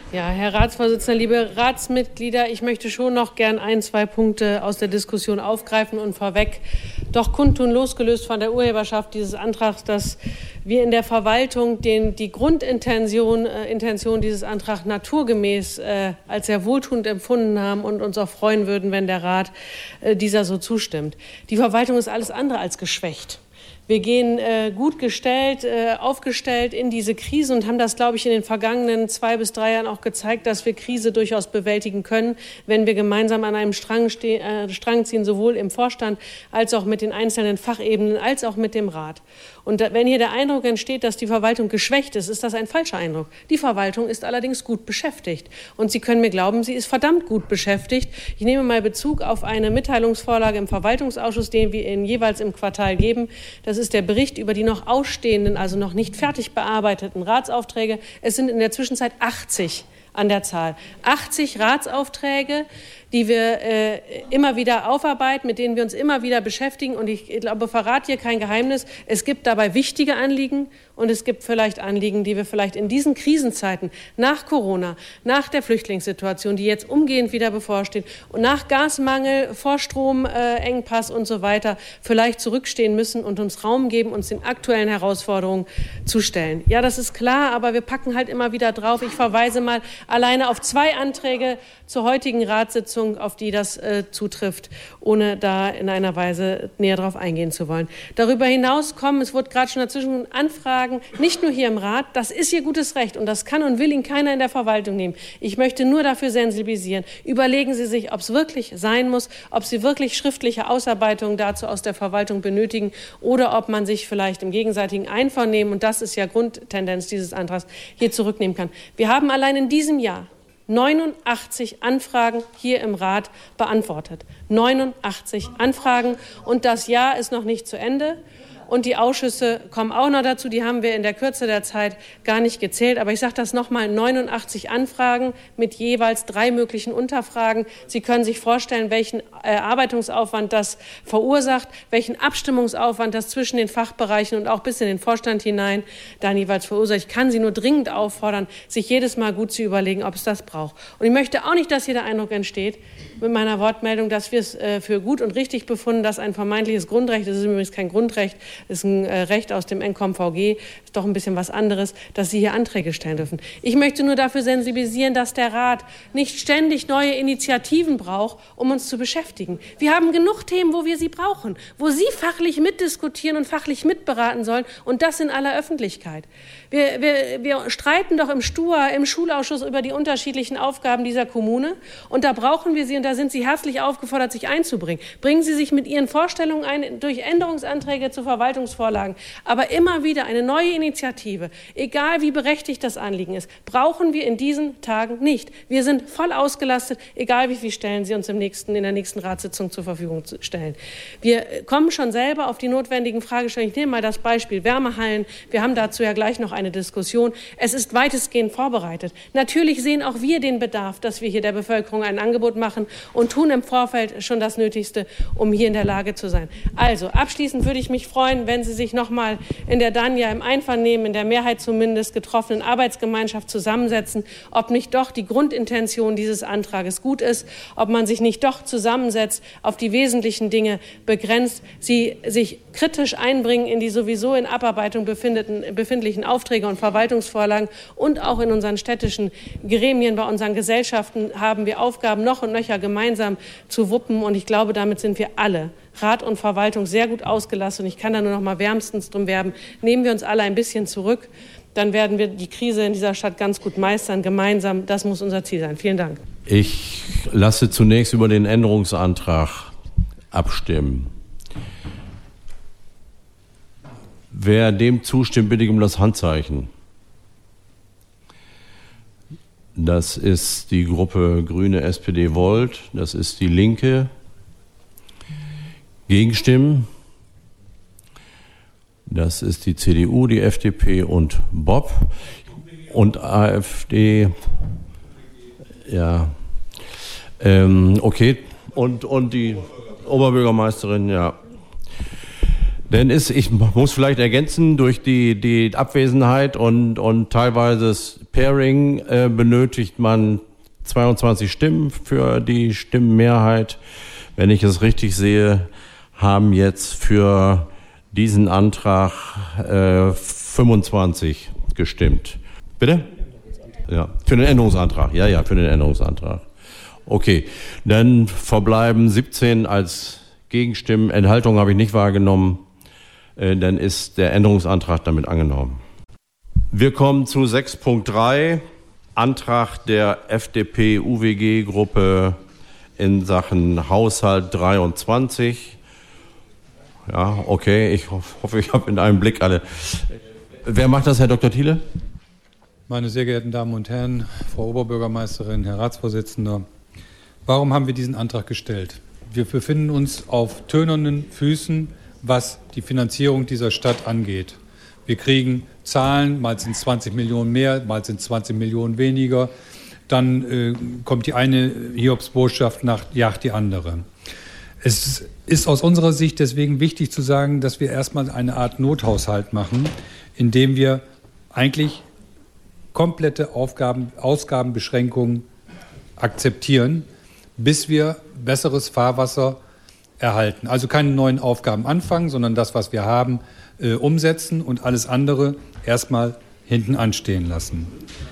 Ja, Herr Ratsvorsitzender, liebe Ratsmitglieder, ich möchte schon noch gern ein, zwei Punkte aus der Diskussion aufgreifen und vorweg doch kundtun, losgelöst von der Urheberschaft dieses Antrags, dass wir in der Verwaltung den, die Grundintention äh, Intention dieses Antrags naturgemäß äh, als sehr wohltuend empfunden haben und uns auch freuen würden, wenn der Rat äh, dieser so zustimmt. Die Verwaltung ist alles andere als geschwächt. Wir gehen äh, gut gestellt, äh, aufgestellt in diese Krise und haben das, glaube ich, in den vergangenen zwei bis drei Jahren auch gezeigt, dass wir Krise durchaus bewältigen können, wenn wir gemeinsam an einem Strang, ste- äh, Strang ziehen, sowohl im Vorstand als auch mit den einzelnen Fachebenen, als auch mit dem Rat. Und da, wenn hier der Eindruck entsteht, dass die Verwaltung geschwächt ist, ist das ein falscher Eindruck. Die Verwaltung ist allerdings gut beschäftigt. Und Sie können mir glauben, sie ist verdammt gut beschäftigt. Ich nehme mal Bezug auf eine Mitteilungsvorlage im Verwaltungsausschuss, den wir Ihnen jeweils im Quartal geben. Das ist der Bericht über die noch ausstehenden, also noch nicht fertig bearbeiteten Ratsaufträge. Es sind in der Zwischenzeit achtzig an der Zahl. achtzig Ratsaufträge, die wir äh, immer wieder aufarbeiten, mit denen wir uns immer wieder beschäftigen. Und ich glaube, verrate hier kein Geheimnis. Es gibt dabei wichtige Anliegen und es gibt vielleicht Anliegen, die wir vielleicht in diesen Krisenzeiten nach Corona, nach der Flüchtlingssituation, die jetzt umgehend wieder bevorsteht und nach Gasmangel, Vorstromengpass äh, und so weiter vielleicht zurückstehen müssen und uns Raum geben, uns den aktuellen Herausforderungen zu stellen. Ja, das ist klar, aber wir packen halt immer wieder drauf. Ich verweise mal alleine auf zwei Anträge zur heutigen Ratssitzung, auf die das äh, zutrifft, ohne da in einer Weise näher darauf eingehen zu wollen. Darüber hinaus kommen, es wurde gerade schon dazwischen, Anfragen, nicht nur hier im Rat, das ist Ihr gutes Recht und das kann und will Ihnen keiner in der Verwaltung nehmen. Ich möchte nur dafür sensibilisieren. Überlegen Sie sich, ob es wirklich sein muss, ob Sie wirklich schriftliche Ausarbeitungen dazu aus der Verwaltung benötigen oder ob man sich vielleicht im gegenseitigen Einvernehmen, und das ist ja Grundtendenz dieses Antrags, hier zurücknehmen kann. Wir haben allein in diesem Jahr neunundachtzig Anfragen hier im Rat beantwortet. neunundachtzig Anfragen und das Jahr ist noch nicht zu Ende. Und die Ausschüsse kommen auch noch dazu, die haben wir in der Kürze der Zeit gar nicht gezählt. Aber ich sage das nochmal, neunundachtzig Anfragen mit jeweils drei möglichen Unterfragen. Sie können sich vorstellen, welchen Erarbeitungsaufwand das verursacht, welchen Abstimmungsaufwand das zwischen den Fachbereichen und auch bis in den Vorstand hinein dann jeweils verursacht. Ich kann Sie nur dringend auffordern, sich jedes Mal gut zu überlegen, ob es das braucht. Und ich möchte auch nicht, dass hier der Eindruck entsteht, mit meiner Wortmeldung, dass wir es äh, für gut und richtig befunden, dass ein vermeintliches Grundrecht, das ist übrigens kein Grundrecht, ist ein äh, Recht aus dem N K O M V G, ist doch ein bisschen was anderes, dass Sie hier Anträge stellen dürfen. Ich möchte nur dafür sensibilisieren, dass der Rat nicht ständig neue Initiativen braucht, um uns zu beschäftigen. Wir haben genug Themen, wo wir sie brauchen, wo Sie fachlich mitdiskutieren und fachlich mitberaten sollen und das in aller Öffentlichkeit. Wir, wir, wir streiten doch im S T U A, im Schulausschuss über die unterschiedlichen Aufgaben dieser Kommune und da brauchen wir Sie und da sind Sie herzlich aufgefordert, sich einzubringen. Bringen Sie sich mit Ihren Vorstellungen ein, durch Änderungsanträge zu Verwaltungsvorlagen, aber immer wieder eine neue Initiative, egal wie berechtigt das Anliegen ist, brauchen wir in diesen Tagen nicht. Wir sind voll ausgelastet, egal wie viele Stellen Sie uns im nächsten, in der nächsten Ratssitzung zur Verfügung stellen. Wir kommen schon selber auf die notwendigen Fragestellungen. Ich nehme mal das Beispiel Wärmehallen. Wir haben dazu ja gleich noch eine Diskussion. Es ist weitestgehend vorbereitet. Natürlich sehen auch wir den Bedarf, dass wir hier der Bevölkerung ein Angebot machen und tun im Vorfeld schon das Nötigste, um hier in der Lage zu sein. Also abschließend würde ich mich freuen, wenn Sie sich noch mal in der dann ja im Einvernehmen, in der Mehrheit zumindest getroffenen Arbeitsgemeinschaft zusammensetzen, ob nicht doch die Grundintention dieses Antrages gut ist, ob man sich nicht doch zusammensetzt, auf die wesentlichen Dinge begrenzt, sie sich kritisch einbringen in die sowieso in Abarbeitung befindlichen Aufträge und Verwaltungsvorlagen und auch in unseren städtischen Gremien, bei unseren Gesellschaften haben wir Aufgaben noch und nöcher gemeinsam zu wuppen und ich glaube, damit sind wir alle, Rat und Verwaltung, sehr gut ausgelastet und ich kann da nur noch mal wärmstens drum werben, nehmen wir uns alle ein bisschen zurück, dann werden wir die Krise in dieser Stadt ganz gut meistern, gemeinsam, das muss unser Ziel sein. Vielen Dank. Ich lasse zunächst über den Änderungsantrag abstimmen. Wer dem zustimmt, bitte ich um das Handzeichen. Das ist die Gruppe Grüne, S P D, Volt. Das ist die Linke. Gegenstimmen. Das ist die C D U, die F D P und Bob. Und A f D. Ja. Ähm, okay. Und, und die Oberbürgermeisterin, ja. Denn ist, ich muss vielleicht ergänzen, durch die, die Abwesenheit und, und teilweise Pairing äh, benötigt man zweiundzwanzig Stimmen für die Stimmenmehrheit. Wenn ich es richtig sehe, haben jetzt für diesen Antrag äh, fünfundzwanzig gestimmt. Bitte? Ja, für den Änderungsantrag. Ja, ja, für den Änderungsantrag. Okay, dann verbleiben siebzehn als Gegenstimmen. Enthaltung habe ich nicht wahrgenommen. Äh, dann ist der Änderungsantrag damit angenommen. Wir kommen zu sechs Punkt drei, Antrag der F D P-U W G-Gruppe in Sachen Haushalt dreiundzwanzig. Ja, okay, ich hoffe, ich habe in einem Blick alle. Wer macht das, Herr Doktor Thiele? Meine sehr geehrten Damen und Herren, Frau Oberbürgermeisterin, Herr Ratsvorsitzender, warum haben wir diesen Antrag gestellt? Wir befinden uns auf tönernen Füßen, was die Finanzierung dieser Stadt angeht. Wir kriegen Zahlen, mal sind es zwanzig Millionen mehr, mal sind es zwanzig Millionen weniger. Dann äh, kommt die eine Hiobsbotschaft nach jagt die andere. Es ist aus unserer Sicht deswegen wichtig zu sagen, dass wir erstmal eine Art Nothaushalt machen, indem wir eigentlich komplette Aufgaben, Ausgabenbeschränkungen akzeptieren, bis wir besseres Fahrwasser erhalten. Also keine neuen Aufgaben anfangen, sondern das, was wir haben, äh, umsetzen und alles andere erstmal hinten anstehen lassen.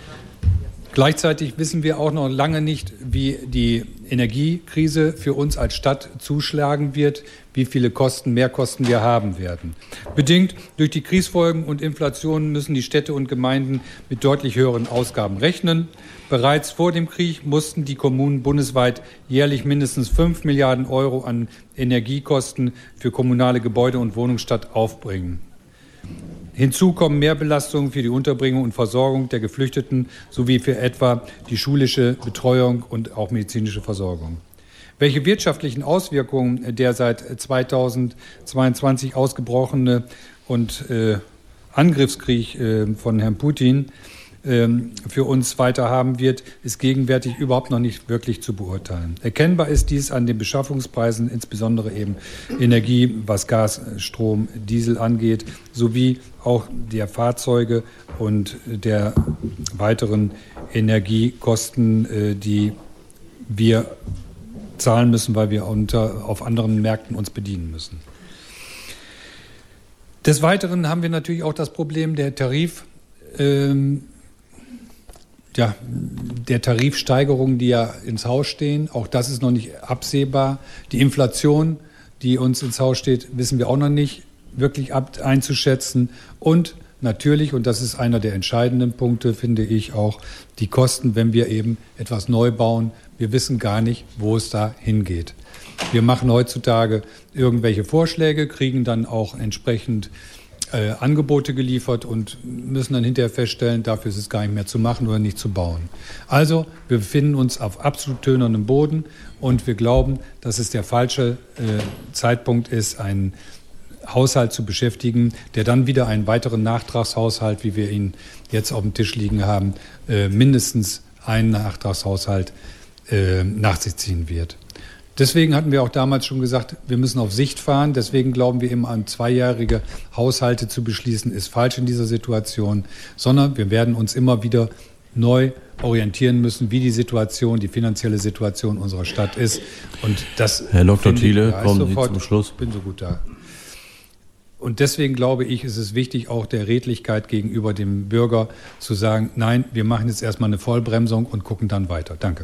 Gleichzeitig wissen wir auch noch lange nicht, wie die Energiekrise für uns als Stadt zuschlagen wird, wie viele Kosten, Mehrkosten wir haben werden. Bedingt durch die Krisenfolgen und Inflation müssen die Städte und Gemeinden mit deutlich höheren Ausgaben rechnen. Bereits vor dem Krieg mussten die Kommunen bundesweit jährlich mindestens fünf Milliarden Euro an Energiekosten für kommunale Gebäude und Wohnungsstadt aufbringen. Hinzu kommen Mehrbelastungen für die Unterbringung und Versorgung der Geflüchteten sowie für etwa die schulische Betreuung und auch medizinische Versorgung. Welche wirtschaftlichen Auswirkungen der seit zweitausendzweiundzwanzig ausgebrochene und äh, Angriffskrieg äh, von Herrn Putin äh, für uns weiter haben wird, ist gegenwärtig überhaupt noch nicht wirklich zu beurteilen. Erkennbar ist dies an den Beschaffungspreisen, insbesondere eben Energie, was Gas, Strom, Diesel angeht, sowie auch der Fahrzeuge und der weiteren Energiekosten, äh, die wir zahlen müssen, weil wir unter, auf anderen Märkten uns bedienen müssen. Des Weiteren haben wir natürlich auch das Problem der Tarif, ähm, ja, der Tarifsteigerungen, die ja ins Haus stehen. Auch das ist noch nicht absehbar. Die Inflation, die uns ins Haus steht, wissen wir auch noch nicht wirklich ab, einzuschätzen. Und natürlich, und das ist einer der entscheidenden Punkte, finde ich auch, die Kosten, wenn wir eben etwas neu bauen. Wir wissen gar nicht, wo es da hingeht. Wir machen heutzutage irgendwelche Vorschläge, kriegen dann auch entsprechend äh, Angebote geliefert und müssen dann hinterher feststellen, dafür ist es gar nicht mehr zu machen oder nicht zu bauen. Also wir befinden uns auf absolut tönernem Boden und wir glauben, dass es der falsche äh, Zeitpunkt ist, einen Haushalt zu beschäftigen, der dann wieder einen weiteren Nachtragshaushalt, wie wir ihn jetzt auf dem Tisch liegen haben, äh, mindestens einen Nachtragshaushalt äh, nach sich ziehen wird. Deswegen hatten wir auch damals schon gesagt, wir müssen auf Sicht fahren. Deswegen glauben wir immer an zweijährige Haushalte zu beschließen, ist falsch in dieser Situation, sondern wir werden uns immer wieder neu orientieren müssen, wie die Situation, die finanzielle Situation unserer Stadt ist. Und das, Herr Doktor ich, Thiele, ja, kommen sofort, Sie zum Schluss. Ich bin so gut da. Und deswegen glaube ich, ist es wichtig, auch der Redlichkeit gegenüber dem Bürger zu sagen, nein, wir machen jetzt erstmal eine Vollbremsung und gucken dann weiter. Danke.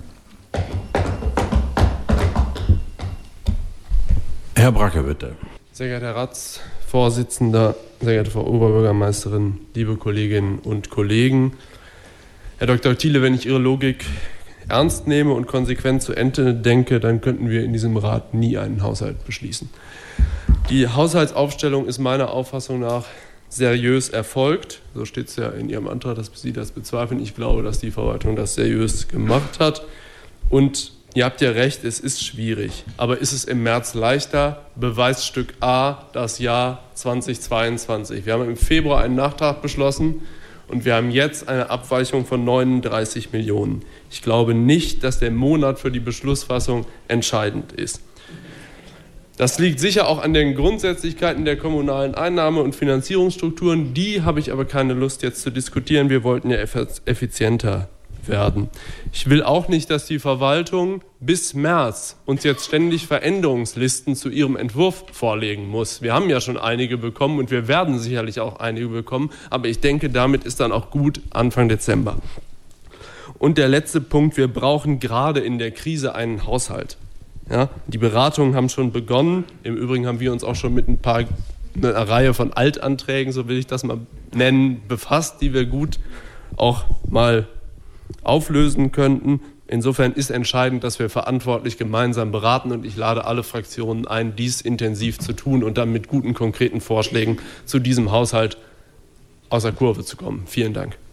Herr Bracke, bitte. Sehr geehrter Herr Ratsvorsitzender, sehr geehrte Frau Oberbürgermeisterin, liebe Kolleginnen und Kollegen. Herr Doktor Thiele, wenn ich Ihre Logik ernst nehme und konsequent zu Ende denke, dann könnten wir in diesem Rat nie einen Haushalt beschließen. Die Haushaltsaufstellung ist meiner Auffassung nach seriös erfolgt. So steht es ja in Ihrem Antrag, dass Sie das bezweifeln. Ich glaube, dass die Verwaltung das seriös gemacht hat. Und ihr habt ja recht, es ist schwierig. Aber ist es im März leichter? Beweisstück A, das Jahr zweitausendzweiundzwanzig. Wir haben im Februar einen Nachtrag beschlossen und wir haben jetzt eine Abweichung von neununddreißig Millionen. Ich glaube nicht, dass der Monat für die Beschlussfassung entscheidend ist. Das liegt sicher auch an den Grundsätzlichkeiten der kommunalen Einnahme- und Finanzierungsstrukturen. Die habe ich aber keine Lust jetzt zu diskutieren. Wir wollten ja effizienter werden. Ich will auch nicht, dass die Verwaltung bis März uns jetzt ständig Veränderungslisten zu ihrem Entwurf vorlegen muss. Wir haben ja schon einige bekommen und wir werden sicherlich auch einige bekommen. Aber ich denke, damit ist dann auch gut Anfang Dezember. Und der letzte Punkt, wir brauchen gerade in der Krise einen Haushalt. Ja, die Beratungen haben schon begonnen. Im Übrigen haben wir uns auch schon mit ein paar, einer Reihe von Altanträgen, so will ich das mal nennen, befasst, die wir gut auch mal auflösen könnten. Insofern ist entscheidend, dass wir verantwortlich gemeinsam beraten und ich lade alle Fraktionen ein, dies intensiv zu tun und dann mit guten, konkreten Vorschlägen zu diesem Haushalt aus der Kurve zu kommen. Vielen Dank.